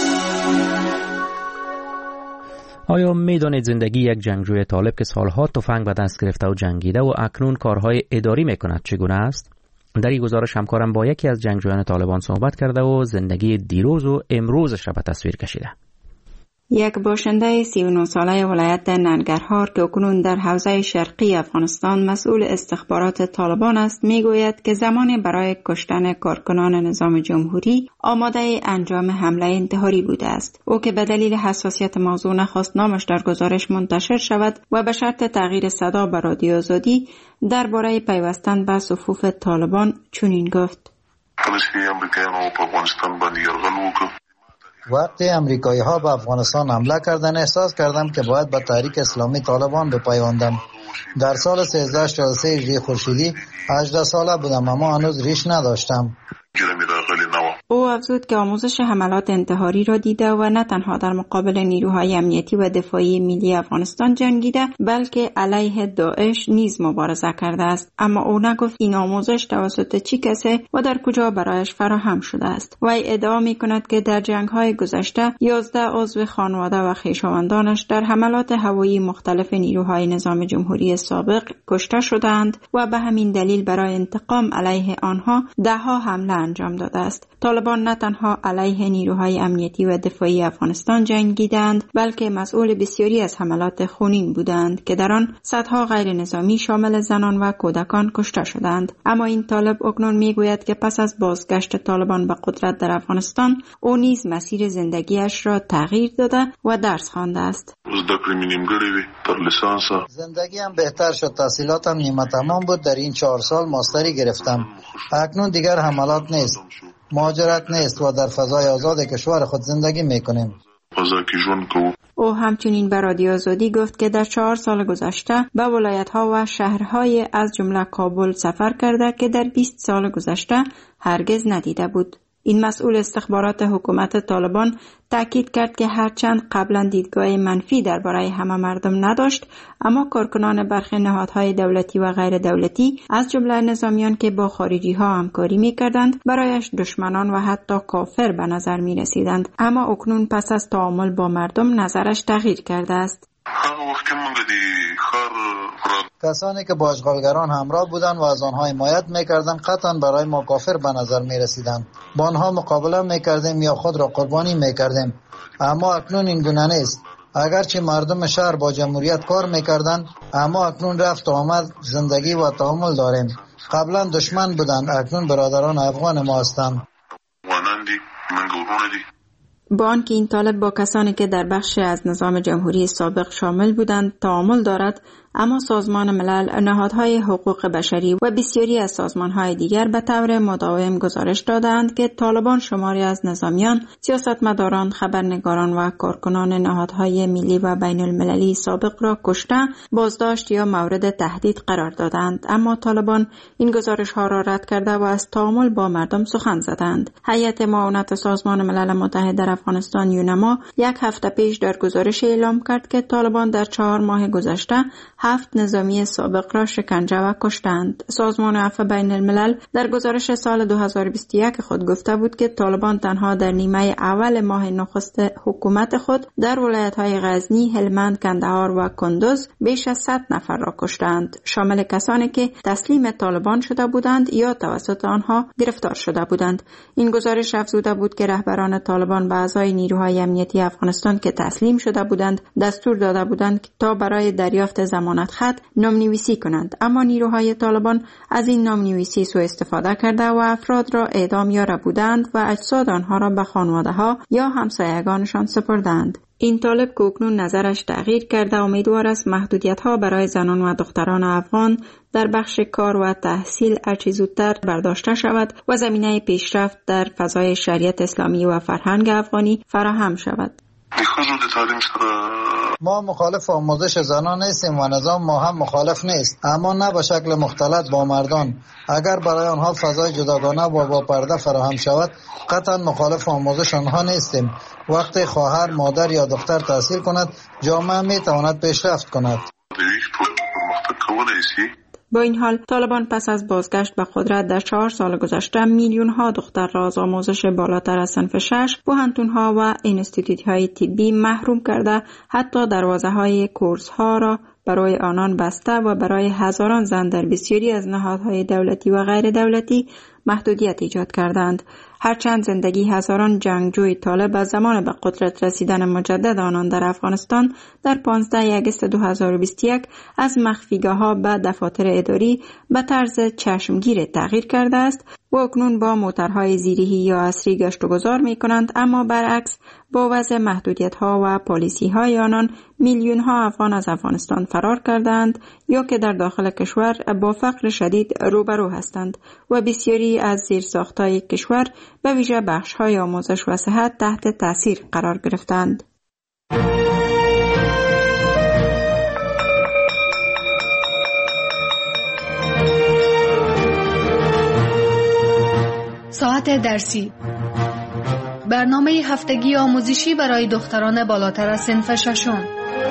آیا میدانید زندگی یک جنگجوی طالب که سالها تفنگ به دست گرفته و جنگیده و اکنون کارهای اداری میکند چگونه است؟ در این گزارش همکارم با یکی از جنگجویان طالبان صحبت کرده و زندگی دیروز و امروزش را به تصویر کشیده. یک باشنده 39 ساله ولایت ننگرهار که اکنون در حوزه شرقی افغانستان مسئول استخبارات طالبان است میگوید که زمانی برای کشتن کارکنان نظام جمهوری آماده انجام حمله انتحاری بوده است. او که به دلیل حساسیت موضوع نخواست نامش در گزارش منتشر شود و به شرط تغییر صدا به رادیو آزادی درباره پیوستن به صفوف طالبان چنین گفت: وقتی امریکایی ها به افغانستان حمله کردن احساس کردم که باید به تحریک اسلامی طالبان بپیوندم در سال 1343 هجری خورشیدی 18 ساله بودم اما هنوز ریش نداشتم. او افزود که آموزش حملات انتحاری را دیده و نه تنها در مقابل نیروهای امنیتی و دفاعی ملی افغانستان جنگیده بلکه علیه داعش نیز مبارزه کرده است، اما او نگفت این آموزش توسط چه کسی و در کجا برایش فراهم شده است. وی ادعا می کند که در جنگ‌های گذشته 11 عضو خانواده و خویشاوندانش در حملات هوایی مختلف نیروهای نظام جمهوری سابق کشته شدند و به همین دلیل برای انتقام علیه آنها ده‌ها حمله انجام داده است. طالبان نه تنها علیه نیروهای امنیتی و دفاعی افغانستان جنگیدند بلکه مسئول بسیاری از حملات خونین بودند که در آن صدها غیر نظامی شامل زنان و کودکان کشته شدند. اما این طالب اکنون میگوید که پس از بازگشت طالبان به قدرت در افغانستان او نیز مسیر زندگیش را تغییر داده و درس خوانده است. زندگیم بهتر شد، تحصیلاتم نیمه تمام بود. در این 4 سال ماستری گرفتم. اکنون دیگر حملات نیست، مهاجرت نیست و در فضای آزاد کشور خود زندگی میکنیم. او همچنین به رادیو آزادی گفت که در 4 سال گذشته به ولایت‌ها و شهرهای از جمله کابل سفر کرده که در 20 سال گذشته هرگز ندیده بود. این مسئول استخبارات حکومت طالبان تاکید کرد که هرچند قبلا دیدگاه منفی درباره همه مردم نداشت، اما کارکنان برخی نهادهای دولتی و غیر دولتی از جمله نظامیان که با خارجی ها همکاری می‌کردند برایش دشمنان و حتی کافر به نظر می‌رسیدند. اما اکنون پس از تعامل با مردم نظرش تغییر کرده است. کسانی که با اشغالگران همراه بودند و از آنها حمایت می‌کردند قطعاً برای ما کافر به نظر می‌رسیدند. با آنها مقابله می‌کردیم یا خود را قربانی می‌کردیم، اما اکنون این گونه نیست. اگرچه مردم شهر با جمهوریت کار می‌کردند، اما اکنون رفت و آمد زندگی و تعامل داریم. قبلا دشمن بودند، اکنون برادران افغان ما هستند. با آنکه این طالب با کسانی که در بخش از نظام جمهوری سابق شامل بودند تعامل دارد، اما سازمان ملل، نهادهای حقوق بشری و بسیاری از سازمانهای دیگر به طور مداوم گزارش دادند که طالبان شماری از نظامیان، سیاستمداران، خبرنگاران و کارکنان نهادهای ملی و بین المللی سابق را کشته، بازداشت یا مورد تهدید قرار دادند. اما طالبان این گزارش‌ها را رد کرده و از تعامل با مردم سخن زدند. هیئت معاونت سازمان ملل متحد در افغانستان یونما 1 هفته پیش در گزارش اعلام کرد که طالبان در 4 ماه گذشته 7 نظامی سابق را شکنجه و کشتند. سازمان عفو بین الملل در گزارش سال 2021 خود گفته بود که طالبان تنها در نیمه اول ماه نخست حکومت خود در ولایت‌های غزنی، هلمند، کندهار و کندوز بیش از 100 نفر را کشتند، شامل کسانی که تسلیم طالبان شده بودند یا توسط آنها گرفتار شده بودند. این گزارش افزوده بود که رهبران طالبان به اعضای نیروهای امنیتی افغانستان که تسلیم شده بودند دستور داده بودند که تا برای دریافت ضمانت خط نام‌نویسی کنند، اما نیروهای طالبان از این نام‌نویسی سوء استفاده کرده و افراد را اعدام یا ربودند و اجساد آنها را به خانواده‌ها یا همسایگانشان سپردند. این طالب که اکنون نظرش تغییر کرده امیدوار است محدودیت‌ها برای زنان و دختران افغان در بخش کار و تحصیل هرچه زودتر برداشته شود و زمینه پیشرفت در فضای شریعت اسلامی و فرهنگ افغانی فراهم شود. ما مخالف آموزش زنان نیستیم و نظام ما هم مخالف نیست، اما نه به شکل مختلط با مردان. اگر برای آنها فضای جداگانه و با پرده فراهم شود قطعا مخالف آموزش آنها نیستیم. وقتی خواهر، مادر یا دختر تحصیل کند جامعه می تواند پیشرفت کند. با این حال طالبان پس از بازگشت به قدرت در 4 سال گذشته میلیون‌ها دختر را از آموزش بالاتر از صنف 6 پوهنتون‌ها و انستیتوت‌های طبی محروم کرده، حتی دروازه‌های کورس‌ها را برای آنان بسته و برای هزاران زن در بسیاری از نهادهای دولتی و غیر دولتی محدودیت ایجاد کردند. هرچند زندگی هزاران جنگجوی طالب از زمان به قدرت رسیدن مجدد آنان در افغانستان در 15 آگوست 2021 از مخفیگاه‌ها به دفاتر اداری به طرز چشمگیر تغییر کرده است و اکنون با موترهای زیرهی یا عصری گشت و گذار می کنند، اما برعکس با وضع محدودیت‌ها و پالیسی‌های آنان میلیون‌ها افغان از افغانستان فرار کردند یا که در داخل کشور با فقر شدید روبرو هستند و بسیاری از زیرساخت‌های کشور به ویژه بخش‌های آموزش و صحت تحت تاثیر قرار گرفتند. ساعت درسی، برنامه هفتگی آموزشی برای دختران بالاتر از صنف ششم.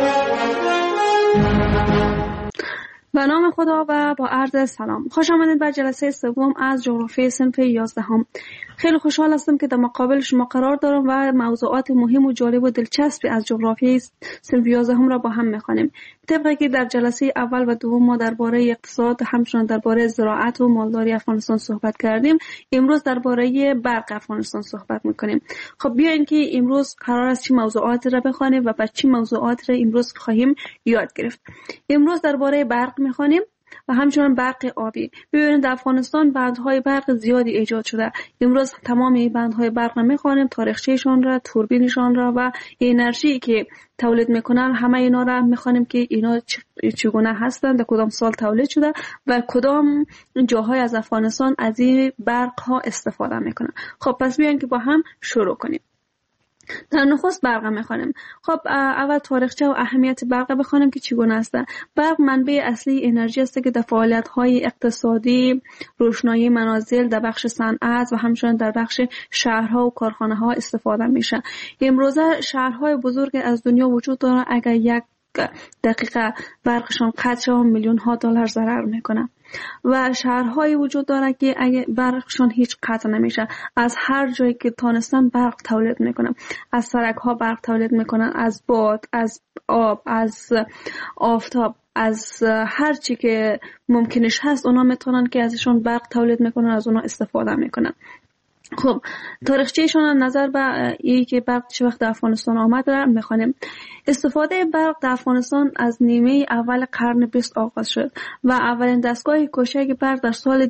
به نام خدا و با عرض سلام. خوش آمدید به جلسه سوم از جغرافی صنف 11. خیلی خوشحال هستم که در مقابل شما قرار دارم و موضوعات مهم و جالب و دلچسبی از جغرافی صنف 11 را با هم می‌خوانیم. طبقی که در جلسه اول و دوم ما درباره اقتصاد، همچنین درباره زراعت و مالداری افغانستان صحبت کردیم، امروز درباره برق افغانستان صحبت می‌کنیم. خب بیاین که امروز قرار است چه موضوعاتی را بخوانیم و چه موضوعاتی را امروز خواهیم یاد گرفت. امروز درباره برق می‌خوانیم و همچنین برق آبی. ببینید در افغانستان بندهای برق زیادی ایجاد شده. امروز تمام این بندهای برق را می‌خوانیم، تاریخچه‌شان را، توربینشان را و انرژی که تولید میکنن، همه اینا را می‌خوانیم که اینا چگونه هستند، در کدام سال تولید شده و کدام جاهای از افغانستان از این برق ها استفاده میکنن. خب پس بیاین که با هم شروع کنیم. در نخست برق می‌خوانیم. خب اول تاریخچه و اهمیت برق بخوانیم که چگونه است. برق منبع اصلی انرژی است که در فعالیت‌های اقتصادی، روشنایی منازل، در بخش صنعت و همچنین در بخش شهرها و کارخانه‌ها استفاده میشه. امروزه شهرهای بزرگ از دنیا وجود دارند اگر یک دقیقه برقشان قطع شود میلیون‌ها دلار ضرر میکنه و شهرهایی وجود داره که اگه برقشان هیچ قطع نمیشه، از هر جایی که تانستن برق تولید میکنن، از سرک‌ها برق تولید میکنن، از باد، از آب، از آفتاب، از هر چی که ممکنش هست اونا میتونن که ازشون برق تولید میکنن، از اونا استفاده میکنن. خب تاریخچه‌شان نظر به این که برق چه وقت در افغانستان آمد را می‌خوانیم. استفاده برق در افغانستان از نیمه اول قرن 20 آغاز شد و اولین دستگاه کوچک برق در سال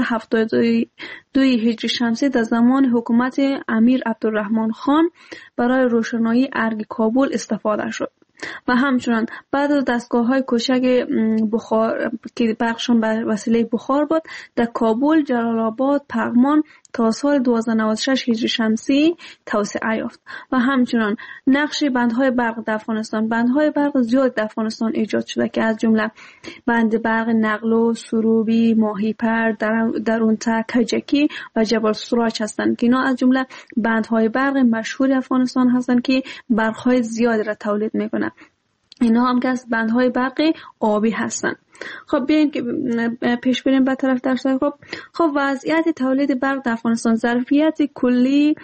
1272 هجری شمسی در زمان حکومت امیر عبدالرحمن خان برای روشنایی ارگ کابل استفاده شد و همچنان بعد از دستگاه‌های کوچک بخار که برقشان به وسیله بخار بود در کابل، جلال آباد، پغمان تا سال 1296 هجری شمسی توسعه یافت و همچنان نقش بندهای برق در افغانستان. بندهای برق زیاد در افغانستان ایجاد شده که از جمله بند برق نقلو، سروبی، ماهیپر، درونته، کجکی و جبل سراج هستند که اینا از جمله بندهای برق مشهور افغانستان هستند که برقهای زیاد را تولید میکنند. اینا هم که از بندهای برق آبی هستند. خب بیاین که پیش بریم به طرف درس. خب وضعیت تولید برق در افغانستان، ظرفیت کلی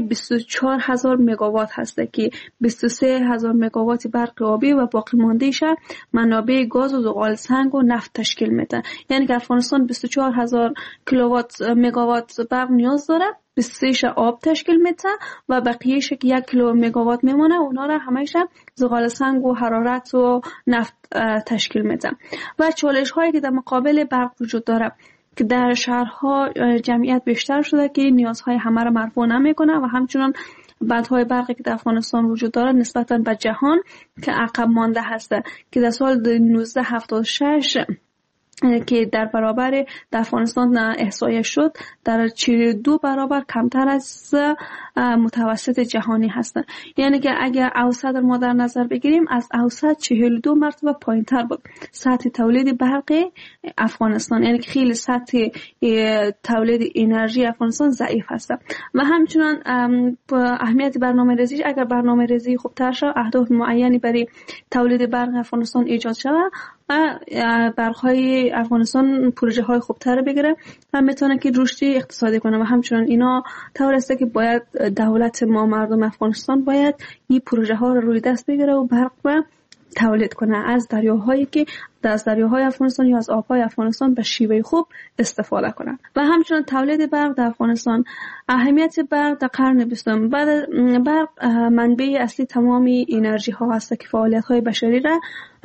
24000 مگاوات هست که 23000 مگاوات برق آبی و باقی مانده‌اش منابع گاز و زغال سنگ و نفت تشکیل میده. یعنی که افغانستان 24000 کیلووات مگاوات برق نیاز داره، 23 آب تشکیل میده و بقیه‌اش که 1 کیلو مگاوات میمونه، اونا را همه‌اش زغال سنگ و حرارت و نفت تشکیل میده. و چالش هایی که در مقابل برق وجود داره که در شهرها جمعیت بیشتر شده که نیازهای همه را مرفوع نمیکنه و همچنان بندهای برقی که در افغانستان وجود داره نسبتاً به جهان که عقب مانده هسته که در سال 1976 که در برابر در افغانستان احصایه شد در 42 برابر کمتر از متوسط جهانی هستند. یعنی که اگر اوسط ما در نظر بگیریم از اوسط 42 مرتبه پایینتر بود سطح تولید برق افغانستان. یعنی که خیلی سطح تولید انرژی افغانستان ضعیف هست و همچنان اهمیت برنامه‌ریزی، اگر برنامه‌ریزی خوبتر شد، اهداف معینی برای تولید برق افغانستان ایجاد شود و برق‌های افغانستان پروژه های خوبتر بگیره و میتونه که رشدی اقتصادی کنه و همچنان اینا طور است که باید دولت ما، مردم افغانستان باید این پروژه ها رو روی دست بگیره و برق و تولید کنه از دریاهایی که از دریاهای افغانستان یا از آبهای افغانستان به شیوه خوب استفاده کنند. و همچنین تولید برق در افغانستان، اهمیت برق در قرن 20. برق منبع اصلی تمام انرژی ها هست که فعالیت های بشری را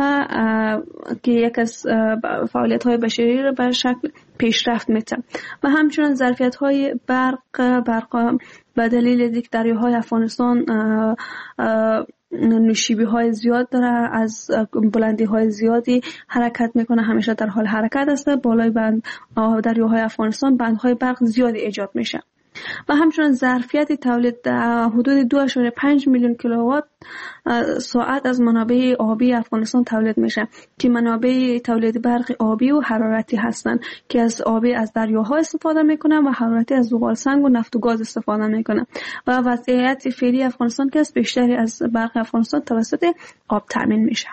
که یک از فعالیت های بشری را به شکل پیشرفت میده و همچنین ظرفیت های برق به دلیل دیگر دریاهای افغانستان نوشیبی های زیاد داره، از بلندی های زیادی حرکت میکنه، همیشه در حال حرکت است. بالای بند دریاهای افغانستان بندهای برق زیادی ایجاد میشه. و همچنین ظرفیت تولید حدود 2.5 میلیون کیلووات ساعت از منابع آبی افغانستان تولید میشه که منابع تولید برق آبی و حرارتی هستند که از آبی از دریاها استفاده میکنن و حرارتی از زغال سنگ و نفت و گاز استفاده میکنن و وضعیت فعلی افغانستان که از بیشتری از برق افغانستان توسط آب تامین میشه.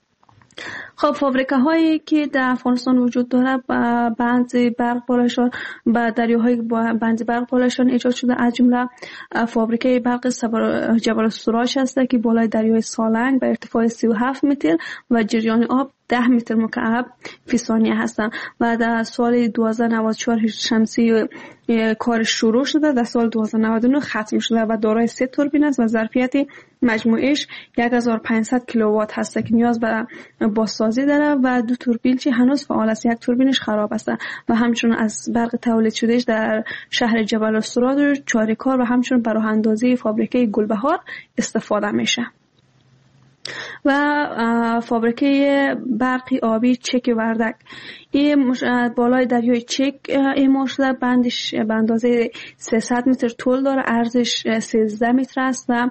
خب فابریکه هایی که در افغانستان وجود داره بند برق بالایشان و دریاهای بند برق بالایشان ایجاد شده، از جمله فابریکه برق جبل السراج هست که بالای دریای سالنگ به ارتفاع 37 متر و جریان آب 10 متر مکعب فی ثانیه هستند و در سال 1294 هجری شمسی کارش شروع شده، در سال 1299 ختم شده و دارای 3 توربین است و ظرفیت مجموعش 1500 کیلووات هست که نیاز به بازسازی داره و 2 توربین چی هنوز فعال است، 1 توربینش خراب است و همچنین از برق تولید شدهش در شهر جبل السراج و چاریکار و همچنین برای اندازی فابریکه گلبهار استفاده میشه. و فابریکه برقی آبی چک وردک این بالای دریای چک اعمار شده، بندش به اندازه 300 متر طول داره، عرضش 13 متر است و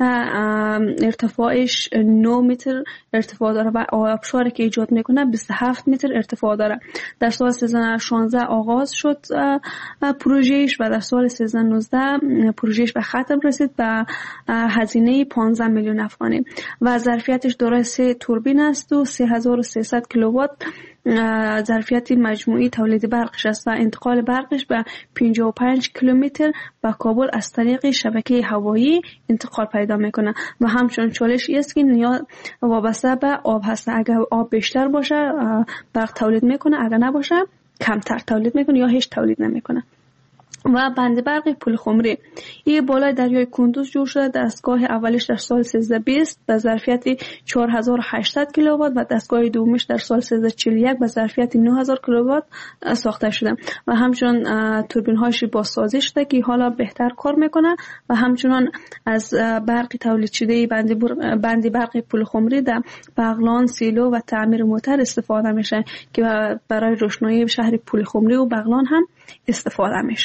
ارتفاعش 9 متر ارتفاع داره و آبشاری که ایجاد میکنه 27 متر ارتفاع داره. در سال 1316 آغاز شد پروژهش و در سال 1319 پروژهش به ختم رسید به هزینه 15 میلیون افغانی و ظرفیتش دارای 3 توربین است و 3300 کیلووات ظرفیت مجموعی تولید برقش است و انتقال برقش به 55 کیلومتر به کابل از طریق شبکه هوایی انتقال پیدا میکنه و همچنین چالش است که نیاز وابسته به آب هست. اگر آب بیشتر باشه برق تولید میکنه، اگر نباشه کمتر تولید میکنه یا هیچ تولید نمیکنه. و بند برق پل خمری این بالای دریای کندوز جور شده، دستگاه اولش در سال 1320 به ظرفیت 4800 کیلووات و دستگاه دومش در سال 1341 به ظرفیت 9000 کیلووات ساخته شده و همچنین توربین هاش بازسازی شده که حالا بهتر کار میکنه و همچنین از برق تولید شده بند برق پل خمری در بغلان، سیلو و تعمیر موتر استفاده میشه که برای روشنایی شهر پل خمری و بغلان هم استفاده میشه.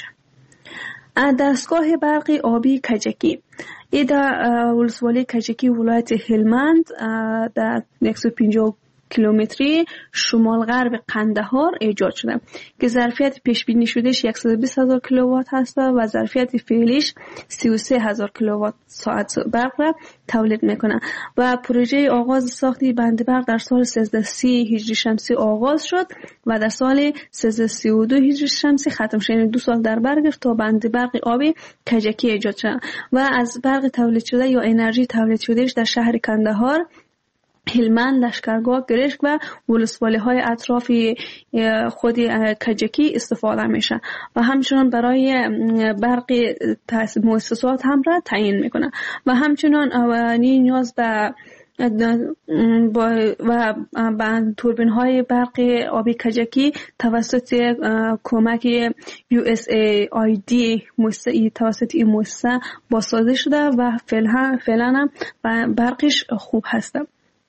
دستگاه برقی آبی کجکی ای در ولسوالی کجکی ولایت هلمند در 150 کیلومتری شمال غرب قندهار ایجاد شده که ظرفیت پیش بینی شدهش 120,000 کیلووات هست و ظرفیت فعلیش 33,000 کیلووات ساعت برق را تولید میکنه و پروژه آغاز ساخت بند برق در سال 1330 هجری شمسی آغاز شد و در سال 1332 هجری شمسی ختم شد، یعنی 2 سال در بر گرفت تا بند برق آبی کجکی ایجاد شد و از برق تولید شده یا انرژی تولید شدهش در شهر قندهار، هلمند، لشکرگاه، گرشک و ولسوالی های اطراف خود کجکی استفاده میشه و همچنان برای برق مؤسسات هم را تعیین میکنه و همچنان نیاز به و توربین های برق آبی کجکی توسط کمک USAID توسط این مؤسسه بازسازی شده و فعلا هم برقش خوب هست.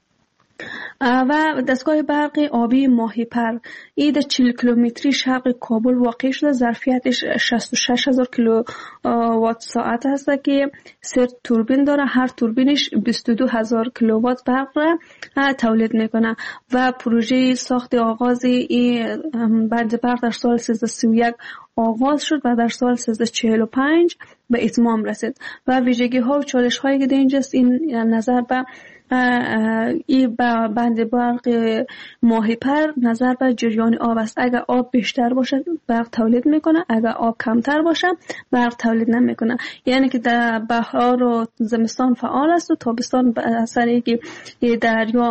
و دستگاه برق آبی ماهیپر این در 40 کیلومتری شرق کابل واقع شده، ظرفیتش 66,000 کیلووات ساعت هست که 3 توربین داره، هر توربینش 22,000 کیلووات برق را تولید میکنه و پروژه ساخت آغاز این بند برق در سال 1331 آغاز شد و در سال 1345 به اتمام رسید و ویژگی ها و چالش هایی که در اینجاست این نظر به این بند برق ماهیپر نظر به جریان آب است. اگر آب بیشتر باشه برق تولید میکنه، اگر آب کمتر باشه برق تولید نمیکنه، یعنی که در بهار و زمستان فعال است و تابستان به اثر اینکه دریا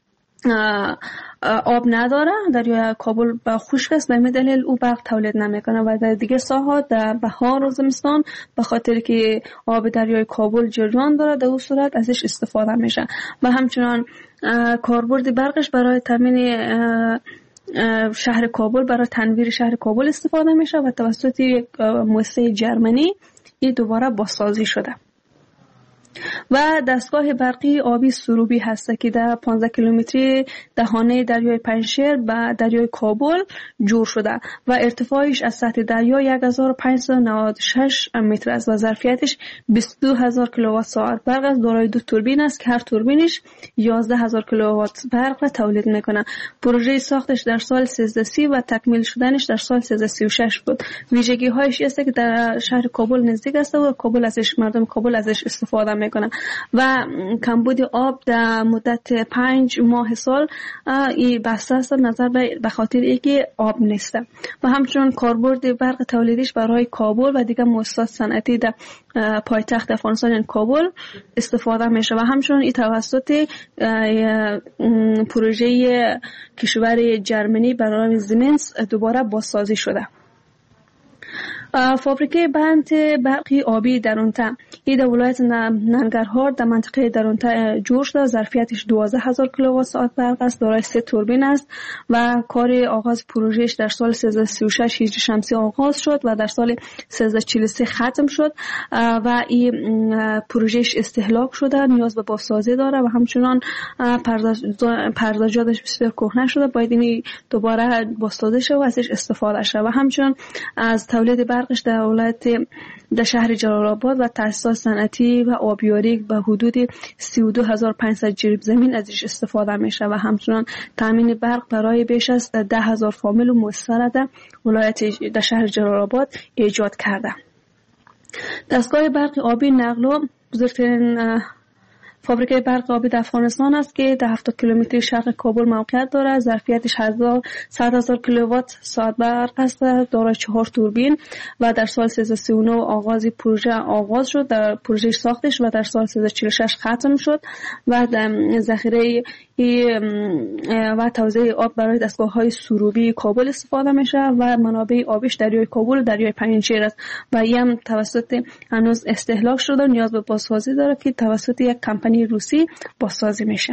آب نداره، دریای کابل با خشک است، به دلیل او برق تولید نمیکنه و در دیگه ساحات در بهار و زمستان به خاطر که آب دریای کابل جریان داره در اون صورت ازش استفاده میشه و همچنان کاربرد برقش برای تامین شهر کابل، برای تنویر شهر کابل استفاده میشه و توسط یک مؤسسه جرمنی این دوباره بازسازی شده. و دستگاه برقی آبی سروبی هست که در 15 کیلومتری دهانه دریای پنجشیر و دریای کابل جور شده و ارتفاعش از سطح دریا 1596 متر است و ظرفیتش 22000 کیلووات ساعت برق است. دارای 2 توربین است که هر توربینش 11000 کیلووات برق را تولید میکنه. پروژه ساختش در سال 1330 و تکمیل شدنش در سال 1336 بود. ویژگی هایش است که در شهر کابل نزدیک است و مردم کابل ازش استفاده میکنه و کمبود آب در مدت 5 ماه سال این بسته است نظر به خاطر اینکه آب نیست و همچنین کاربرد برق تولیدش برای کابل و دیگر مؤسسات صنعتی در پایتخت افغانستان یعنی کابل استفاده میشه و همچنین این توسط پروژه کشور جرمنی برای زیمنس دوباره بازسازی شده. فابریکه بند برقی آبی درونتا این در ولایت ننگرهار در منطقه درونتا جور شده. ظرفیتش 12000 کیلووات ساعت برق است. دارای 3 توربین است و کار آغاز پروژهش در سال 1336 هجری شمسی آغاز شد و در سال 1343 ختم شد و این پروژهش استهلاک شده، نیاز به بازسازی داره و همچنان پردازجاتش بسیار کهنه شده، باید این دوباره بازسازی شه و ازش استفاده شه و همچنان از تولید برقش در ولایت در شهر جلال آباد و تأسیسات صنعتی و آبیاری به حدود 32500 جریب زمین ازش استفاده میشه و همچنان تامین برق برای بیش از 10000 فامیل و مؤسسه در ولایت در شهر جلال آباد ایجاد کرده. دستگاه برق آبی نقلو بزرگترین فابریکه برق آبی در افغانستان است که در 70 کیلومتری شرق کابل موقعیت دارد. ظرفیتش 100,000 کیلووات ساعت برق است. دارای 4 توربین و در سال 1339 آغاز پروژه آغاز شد. در پروژه ساختش و در سال 1346 ختم شد و ذخیره و توزیع آب برای دستگاه‌های سروبی کابل استفاده میشه و منابع آبیش دریای کابل و دریای پنجشیر است و این توسط هنوز استهلاک شده، نیاز به بازسازی داره که توسط یک کمپانی روسی بازسازی میشه.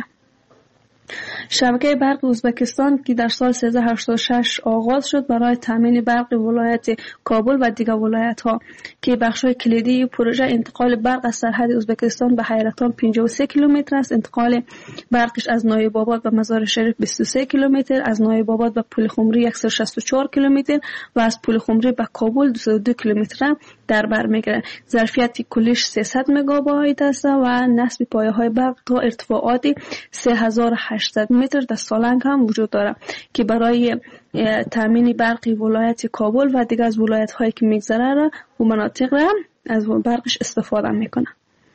شبکه برق ازبکستان که در سال 1386 آغاز شد برای تامین برق ولایت کابل و دیگر ولایت‌ها که بخش‌های کلیدی پروژه انتقال برق از سرحد ازبکستان به حیرتان 53 کیلومتر است. انتقال برقش از نایب آباد به مزار شریف 23 کیلومتر، از نایب آباد به پل خمری 164 کیلومتر و از پل خمری به کابل 202 کیلومتر در بر میگیره. ظرفیت کلیش 300 مگابایت است و نصب پایه‌های برق تا ارتفاعات 3800 متر در سالنگ هم وجود داره که برای تامین برقی ولایت کابل و دیگر از ولایت‌هایی که میگذره را و مناطق را از برقش استفاده میکنه.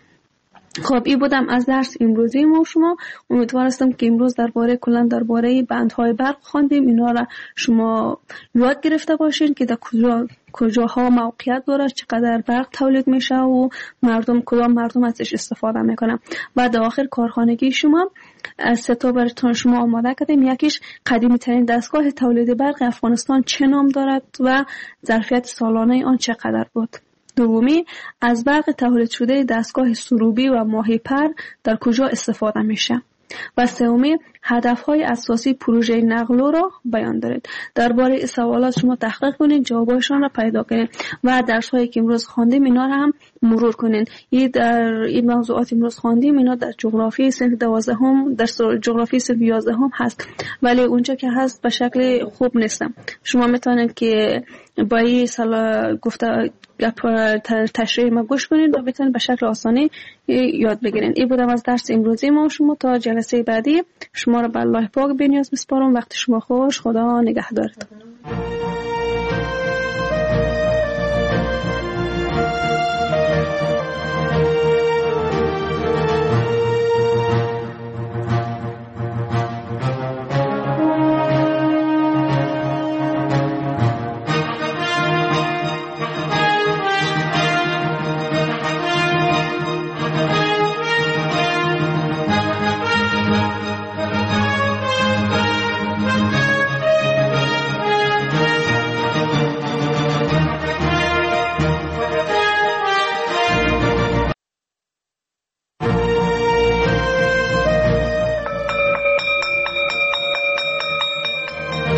خب این بودم از درس امروزی ما شما. امیدوارم که امروز کلا درباره بندهای برق خواندیم، اینا را شما یاد گرفته باشین که در کجاها موقعیت داره، چقدر برق تولید میشه و کدام مردم ازش استفاده میکنن. و در آخر کارخانگی شما از 3 تا براتون شما آماده کردیم. یکیش قدیمی ترین دستگاه تولید برق افغانستان چه نام دارد و ظرفیت سالانه آن چقدر بود. دومی از برق تولید شده دستگاه سروبی و ماهیپر در کجا استفاده میشه. و سومی هدفهای اساسی پروژه نقلو را بیان دارید. درباره سوالات شما تحقیق کنید، جوابشان را پیدا کنید و درس‌هایی که امروز خواندیم اینا را هم مرور کنید. این موضوعات امروز خواندیم اینا در جغرافی صنف 12 هم در جغرافی صنف 11 هم هست، ولی اونجا که هست به شکل خوب نیستم. شما میتونید که با این گفته تشریح ما گوش کنید و بتونید به شکل آسانی یاد بگیرید. این بودم از درس امروزی ما شما. تا جلسه بعدی شما را به الله پاک بی‌نیاز میسپارم. وقت شما خوش. خدا نگهدارت.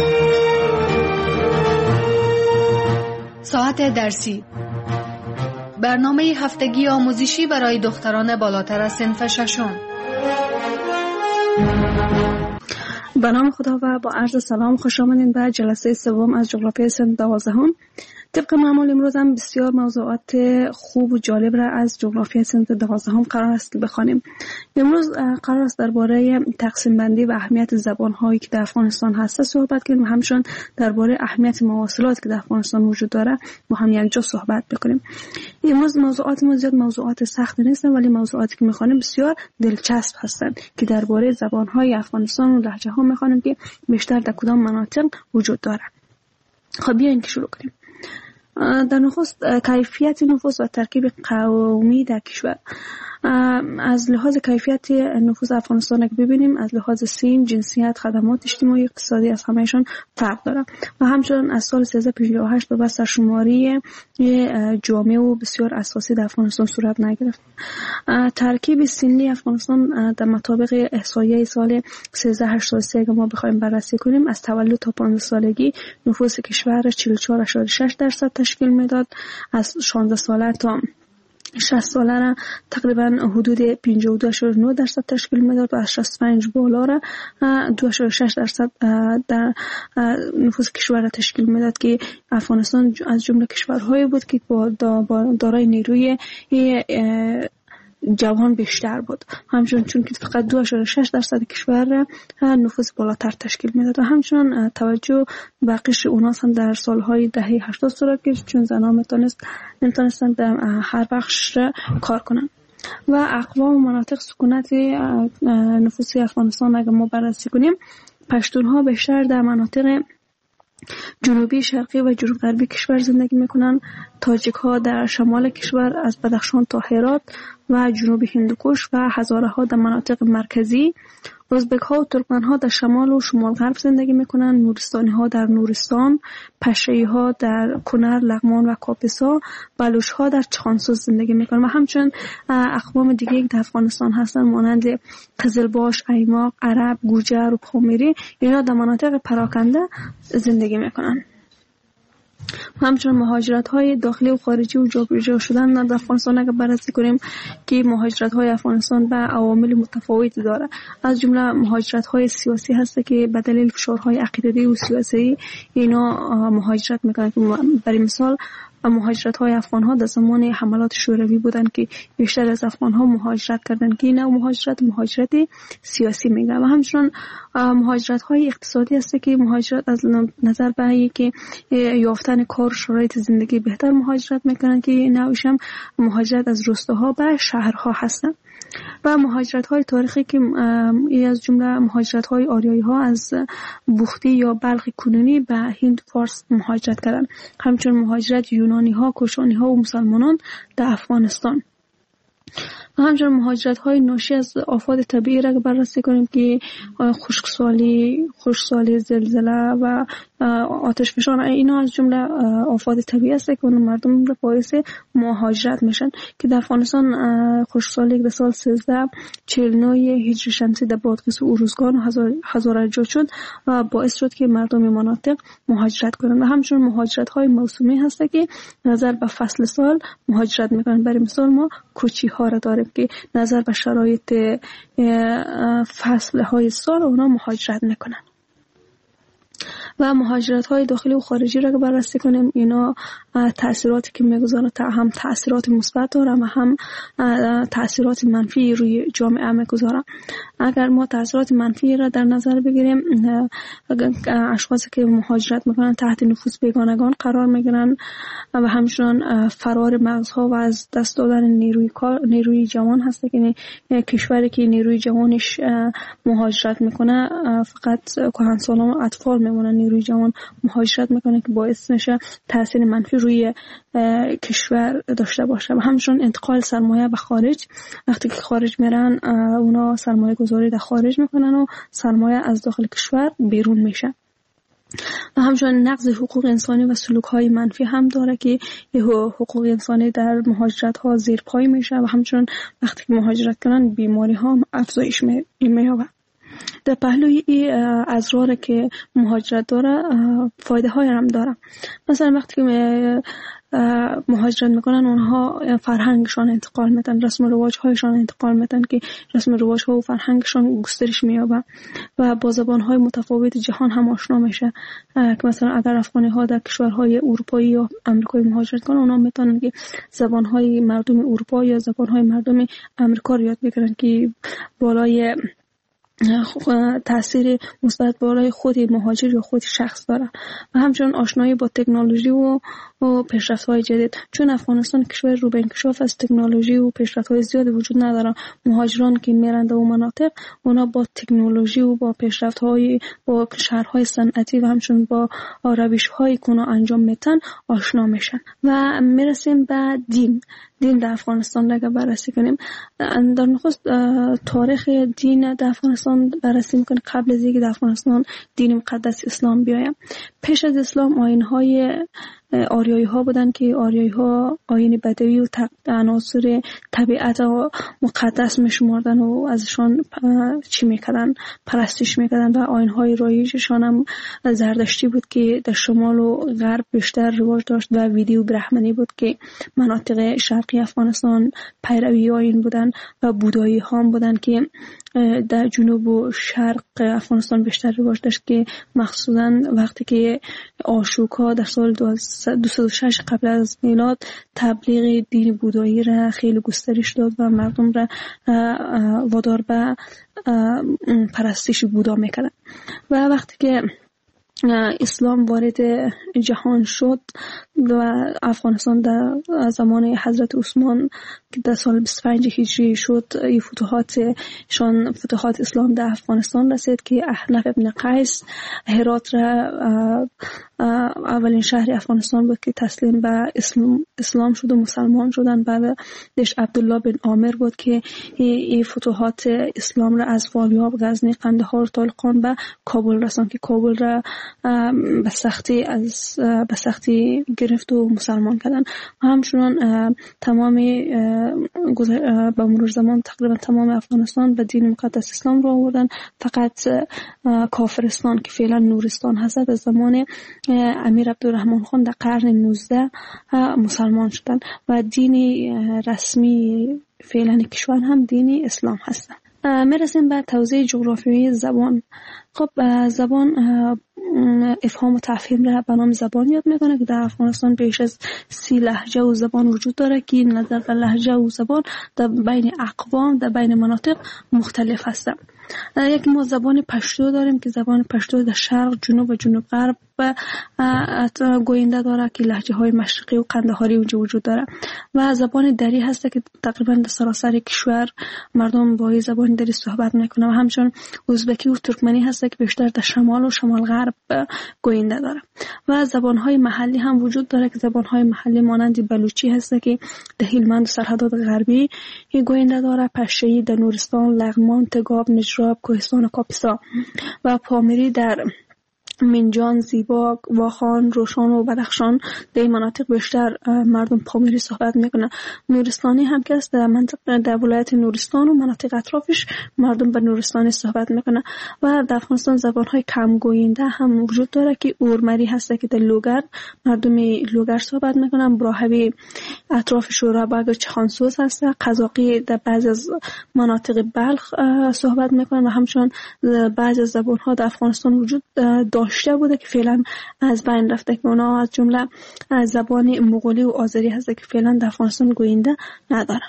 ساعت درسی برنامه هفتگی آموزشی برای دختران بالاتر از صنف ششم. به نام خدا و با عرض سلام خوش آمدین به جلسه سوم از جغرافیای صنف 12. طبق معمول امروز هم بسیار موضوعات خوب و جالب را از جغرافیای صنف 12 قرار است بخوانیم. امروز قرار است درباره تقسیم بندی و اهمیت زبان هایی که در افغانستان هست صحبت کنیم و همچنین درباره اهمیت مواصلات که در افغانستان وجود داره با هم یکجا صحبت بکنیم. امروز موضوعات ما زیاد موضوعات سخت نیستن، ولی موضوعاتی که میخوانیم بسیار دلچسب هستند که درباره زبان های افغانستان و لهجه ها میخوانیم که بیشتر در کدام مناطق وجود داره. خب بیاین که شروع کنیم. در نخست کیفیت نفوس و ترکیب قومی در کشور. از لحاظ کیفیت نفوس افغانستان که ببینیم، از لحاظ سن، جنسیت، خدمات اجتماعی، اقتصادی از همهشون فرق داره و همچنین از سال 1358 به بعد سرشماری جامع و بسیار اساسی در افغانستان صورت نگرفت. ترکیب سنی افغانستان در مطابق احصایه سال 1383 که ما بخوایم بررسی کنیم، از تولد تا 15 سالگی نفوس کشور 44.6% تشکیل میداد، از 16 ساله تا 60 ساله را تقریبا حدود 52.9% تشکیل میداد و از 65 بالا را 2.6% در نفوس کشور را تشکیل میداد که افغانستان از جمله کشورهایی بود که با دارای نیروی جوان بیشتر بود. همچنین چون که فقط 2.6% کشور نفوس بالاتر تشکیل میداد و همچنین توجه به قشر اوناس هم در سالهای دهه 80 صورت گرفت، چون زنان نمیتونستن در هر بخش کار کنن. و اقوام و مناطق سکونت نفوسی افغانستان اگر ما بررسی کنیم، پشتونها بیشتر در مناطق جنوبی، شرقی و جنوب غربی کشور زندگی میکنن. تاجیک ها در شمال کشور از بدخشان تا هرات و جنوب هندوکش و هزاره ها در مناطق مرکزی. ازبک ها و ترکمن ها در شمال و شمال غرب زندگی میکنن. نورستانی ها در نورستان، پشه‌ای ها در کنر، لغمان و کاپیسا، بلوچ ها در چخانسوز زندگی میکنن و همچنین اقوام دیگه که در افغانستان هستن مانند قزلباش، ایماق، عرب، گوجر و پامیری، اینا در مناطق پراکنده زندگی میکنن. همچنین مهاجرت های داخلی و خارجی و جابجا شدن در افغانستان اگر بررسی کنیم که مهاجرت های افغانستان به عوامل متفاوتی داره. از جمله مهاجرت های سیاسی هست که به دلیل فشارهای عقیدتی و سیاسی اینا مهاجرت میکنن. برای مثال مهاجرت های افغان ها در زمان حملات شوروی بودن که بیشتر از افغان ها مهاجرت کردن که این مهاجرت سیاسی میگن. و همچنین مهاجرت های اقتصادی هست که مهاجرت از نظر به اینکه یافتن کار، شرایط زندگی بهتر مهاجرت میکنن که نوعش هم مهاجرت از روستاها به شهرها هستن. و مهاجرت های تاریخی که از جمله مهاجرت های آریایی ها از بوختی یا بلخ کنونی به هند فارس مهاجرت کردن. همچنین مهاجرت یونانی ها، کوشانی ها و مسلمانان در افغانستان. و همچنین مهاجرت های ناشی از آفات طبیعی را بررسی کنیم که خشکسالی، زلزله و آتش فشان، اینا از جمله آفات طبیعی است که مردم را باعث مهاجرت میشن که در افغانستان خشکسالی در سال 1349 هجری شمسی در بادغیس و اروزگان و هزارجا شد و باعث شد که مردم مناطق مهاجرت کنند. و همچنین مهاجرت های موسمی هست که نظر به فصل سال مهاجرت میکنند. برای مثال ما کوچی ها را داریم که نظر به شرایط فصل های سال اونا مهاجرت میکنن. و مهاجرت های داخلی و خارجی را که بررسی کنیم، اینا تأثیراتی که میگذاره هم تأثیرات مثبت داره و هم تأثیرات منفی روی جامعه میگذاره. اگر ما تأثیرات منفی را در نظر بگیریم، اشخاصی که مهاجرت میکنن تحت نفوذ بیگانگان قرار میگیرن و همچنین فرار مغزها و از دست دادن نیروی جوان هست که کشوری که نیروی جوانش مهاجرت میکنه فقط کهنسالان و اطفال میمونن. نیروی جوان مهاجرت میکنه که باعث میشه تاثیر منفی روی کشور داشته باشه. و همچنین انتقال سرمایه به خارج، وقتی که خارج میرن اونا سرمایه گذاری در خارج میکنن و سرمایه از داخل کشور بیرون میشه. و همچنین نقض حقوق انسانی و سلوک های منفی هم داره که حقوق انسانی در مهاجرت ها زیر پای میشه و همچنین وقتی که مهاجرت کنن بیماری ها افزایش مییابه. در پهلوی این ازرار که مهاجرت داره فایده های هم داره. مثلا وقتی که مهاجرت میکنن اونها فرهنگشان انتقال میدن، رسم و رواج هایشان انتقال میدن که رسم و رواج ها و فرهنگشان گسترش مییابه و با زبان های متفاوت جهان هم آشنا میشه. که مثلا اگر افغانی ها در کشورهای اروپایی یا امریکایی مهاجرت کنن، اونها میتونن که زبان های مردم اروپا یا زبان های مردم امریکا رو یاد بگیرن که بالای تاثیر مثبت بالای خود مهاجر یا خود شخص داره. و همچنین آشنایی با تکنولوژی و پیشرفت‌های جدید، چون افغانستان کشور رو به انکشاف از تکنولوژی و پیشرفت‌های زیادی وجود نداره. مهاجران که میرن در اون مناطق اونا با تکنولوژی و با پیشرفت‌های با شهرهای صنعتی و همچنین با روش‌هایی که اونا انجام میدن آشنا میشن. و میرسیم به دین در افغانستان اگر بررسی کنیم، در نخست تاریخ دین در افغانستان بررسی میکنه. قبل از اینکه در افغانستان دین مقدس اسلام بیاید، پیش از اسلام آیین‌های آریایی ها بودن که آریایی ها آیین بدوی و عناصر طبیعت مقدس میشمردن و ازشان چی میکردن؟ پرستش میکردن. و آیین های رایجشان هم زردشتی بود که در شمال و غرب بیشتر رواج داشت و ویدیو برهمنی بود که مناطق شرقی افغانستان پیروی آیین بودن و بودایی ها هم بودن که در جنوب و شرق افغانستان بیشتر رواج داشت که مخصوصا وقتی که آشوکا در سال 206 قبل از میلاد تبلیغ دین بودایی را خیلی گسترش داد و مردم را وادار به پرستش بودا میکردن. و وقتی که اسلام وارد جهان شد و افغانستان در زمان حضرت عثمان که در سال 25 هجری شد، این فتوحات اسلام در افغانستان رسید که احنف ابن قیس هرات را اولین شهر افغانستان بود که تسلیم به اسلام شد و مسلمان شدن. بعدش عبدالله بن عامر بود که این فتوحات اسلام را از فالیاب، غزنی، قندهار، طالقان به کابل رساند که کابل را به سختی گرفت و مسلمان کردن. و همچنان تمام با مرور زمان تقریبا تمام افغانستان به دین مقدس اسلام را آوردن. فقط کافرستان که فعلا نورستان هست از زمان امیر عبدالرحمن خان در قرن 19 مسلمان شدن و دین رسمی فعلا کشور هم دین اسلام هست. میرسیم به توضیح جغرافیایی زبان. خب زبان افهام و تفهیم را به نام زبان یاد میکنه که در افغانستان بیش از 30 لهجه و زبان وجود داره که نظر به لهجه و زبان در بین اقوام در بین مناطق مختلف هستن. یکی ما زبان پشتو داریم که زبان پشتو در شرق، جنوب و جنوب غرب گوینده داره که لهجه های مشرقی و قندهاری اونجا وجود داره. و زبان دری هست که تقریبا در سراسر کشور مردم با این زبان دری صحبت میکنه. و همچنین ازبکی و ترکمنی هست که بیشتر در شمال و شمال غرب گوینده داره. و زبان های محلی هم وجود داره که زبان های محلی مانند بلوچی هست که در هلمند و سرحدات غربی گوینده داره، پشه‌ای در نورستان، لغمان، تگاب، نجراب، کوهستان و کاپیسا، و پامیری در منجان، زیبا، واخان، روشان و بدخشان. در این مناطق بیشتر مردم پامیری صحبت میکنن. نورستانی هم که است در منطقه در ولایت نورستان و مناطق اطرافش مردم به نورستانی صحبت میکنن. و در افغانستان زبانهای کم گوینده هم وجود داره که اورمری هست که در لوگر مردم لوگر صحبت میکنن. براهوی اطراف شورابگ و چخانسوز هست. قزاقی در بعضی از مناطق بلخ صحبت میکنن. و همچنین بعضی از زبانها در افغانستان وجود داشته بوده که فعلا از بین رفته که اونا از جمله زبان مغولی و آذری هست که فعلا در افغانستان گوینده نداره.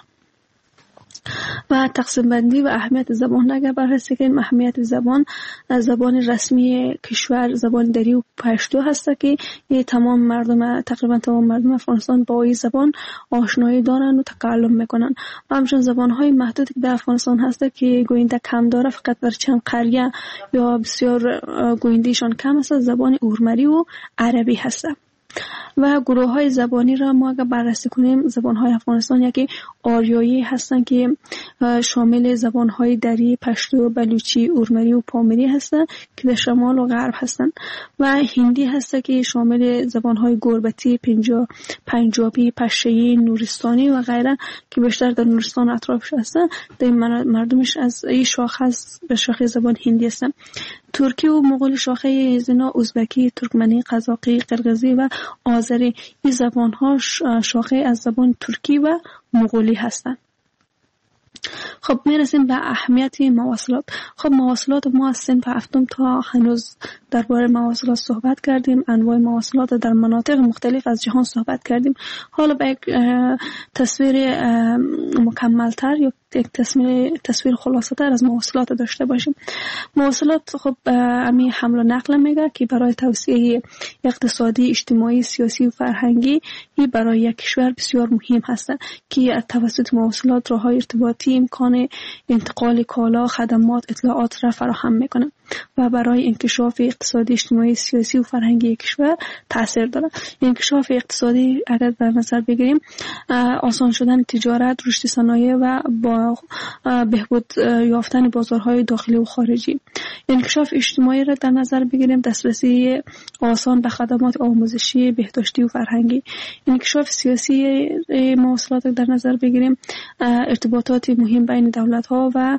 و تقسیم بندی و اهمیت زبان اگر بررسی کنیم، اهمیت زبان رسمی کشور زبان دری و پشتو هست که تقریبا تمام مردم افغانستان با این زبان آشنایی دارن و تکلم میکنن. و همچنین زبانهای محدودی که در افغانستان هست که گوینده کم داره، فقط در چند قریه یا بسیار گویندهشان کم هست، زبان اورمری و عربی هست. و گروه های زبانی را ما اگر بررسی کنیم، زبان های افغانستان یکی آریایی هستند که شامل زبان های دری، پشتو، بلوچی، اورمری و پامیری هستند که در شمال و غرب هستند و هندی هست که شامل زبان های گربتی، پنجابی، پشتویی، نورستانی و غیره که بیشتر در نورستان اطرافش هستند. در مردمش از این شاخه به شاخه زبان هندی هستند. ترکی و مغول شاخه زنا، ازبکی، ترکمنی، قزاقی، قرقیزی و آذری، این زبان ها شاخه از زبان ترکی و مغولی هستند. خب میرسیم به اهمیت مواصلات. خب مواصلات ما از صنف هفتم تا هنوز درباره مواصلات صحبت کردیم، انواع مواصلات در مناطق مختلف از جهان صحبت کردیم. حالا به یک تصویر مکملتر یا یک تصویر خلاصه تر از مواصلات داشته باشیم. مواصلات خب امی حمل و نقل میگه که برای توسعه اقتصادی، اجتماعی، سیاسی و فرهنگی برای یک کشور بسیار مهم هست که توسط مواصلات راههای ارتباطی امکان انتقال کالا، خدمات، اطلاعات را فراهم میکنه و برای انکشاف اقتصادی، اجتماعی، سیاسی و فرهنگی کشور تاثیر داره. انکشاف اقتصادی اگر در نظر بگیریم، آسان شدن تجارت، رشد صنایع و با بهبود یافتن بازارهای داخلی و خارجی. انکشاف اجتماعی را در نظر بگیریم، دسترسی آسان به خدمات آموزشی، بهداشتی و فرهنگی. انکشاف سیاسی مواصلات در نظر بگیریم، ارتباطات مهم بین دولت‌ها و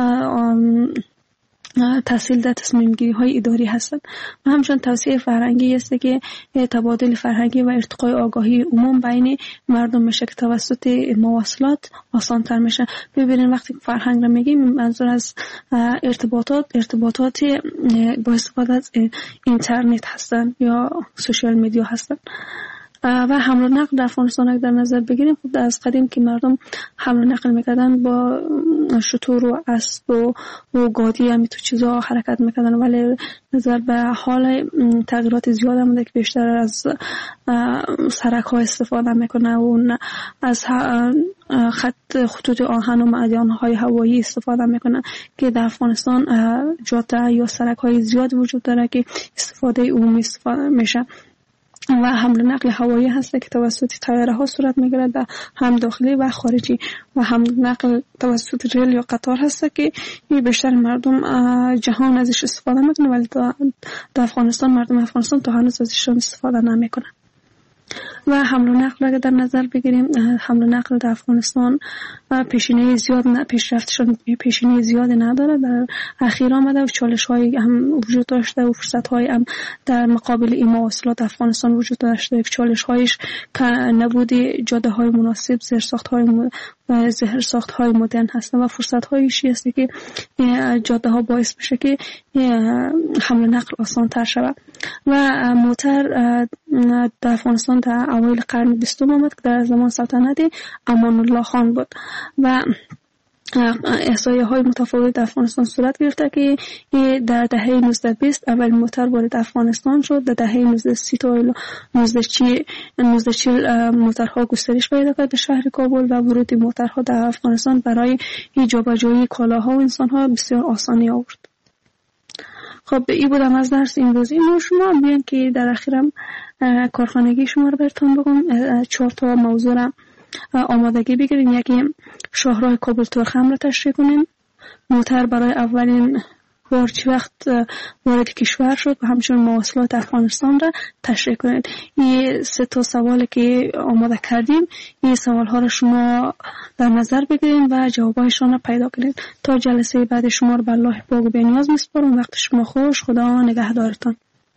تحصیل در تصمیم گیری های اداری هستند و همچنین توسعه فرهنگی است که تبادل فرهنگی و ارتقای آگاهی عموم بین مردم میشه که توسط مواصلات آسان تر میشه. ببینید وقتی فرهنگ رو میگیم منظور از ارتباطات با استفاده از اینترنت هستند یا سوشال میدیا هستند. و حمل و نقل در افغانستان در نظر بگیریم، خود از قدیم که مردم حمل و نقل میکردن با شتر و اسب و گادی هم تو چیزا حرکت میکردن، ولی نظر به حال تغییرات زیاد هم که بیشتر از سرک ها استفاده میکنه و از خطوط آهن و معدن های هوایی استفاده میکنه که در افغانستان جاده یا سرک های زیاد وجود داره که استفاده عمومی استفاده میشه و حمل نقل هوایی هست که توسط طیاره ها صورت میگیره، در هم داخلی و خارجی، و حمل نقل توسط ریل یا قطار هست که بیشتر مردم جهان ازش استفاده میکنه، ولی در افغانستان مردم افغانستان تا هنوز ازش استفاده نمیکنه. و حمل و نقل اگر در نظر بگیریم، حمل و نقل در افغانستان پیشینه زیاد پیشرفتشون پیشینه زیاد نداره، در اخیر آمده و چالش های هم وجود داشته و فرصت های هم در مقابل این مواصلات افغانستان وجود داشته. چالش هایش که نبود جاده های مناسب، زیرساخت های مدرن هست و فرصت هایش است که جاده ها باعث بشه که حمل و نقل آسان تر شود. و موتر در افغانستان در اوایل قرن 20 آمد که در زمان سلطنت امان الله خان بود و احصایه های متفاوت در افغانستان صورت گرفته که در دهه 1920 اول موتر وارد افغانستان شد. در دهه 1930 تا 1940 موترها گسترش پیدا کرد در شهر کابل و ورود موترها در افغانستان برای جابجایی کالاها و انسانها بسیار آسانی آورد. خب این بودم از درس امروزی ما. شما بیان که در اخیرم کارخانگی شما رو براتون بگم. 4 تا موضوع را آمادگی بگیرین. یکی شاهراه کابل تورخم را تشریح کنین، موتر برای اولین بار چه وقت وارد کشور شد و همچنین مواصلات افغانستان را تشریح کنید. این 3 تا سوالی که آماده کردیم، این سوالها را شما در نظر بگیرید و جوابایشان را پیدا کنید. تا جلسه بعد شما را به الله پاک و بی‌نیاز میسپارم. وقت شما خوش. خدا نگهدارتان.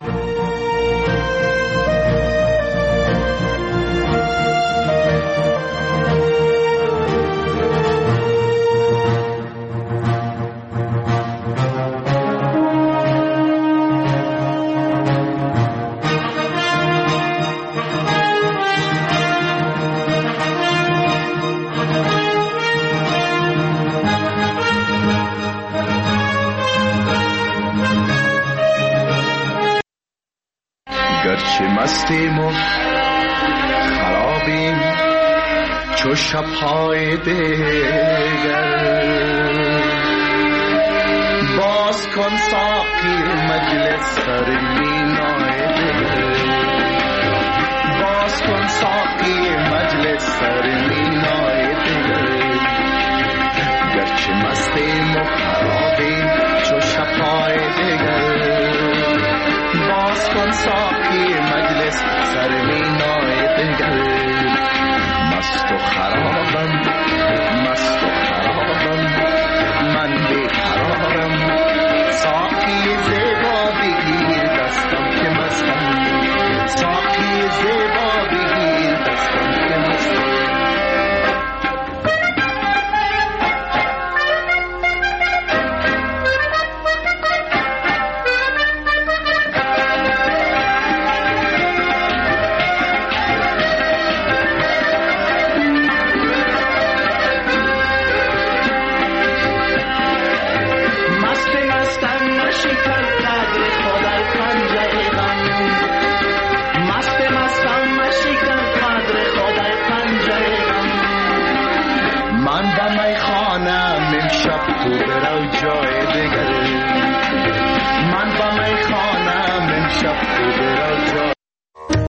گرچه مستیم و خرابیم چو شب‌های دیگر، باز کن ساقی مجلس سر مینای دل.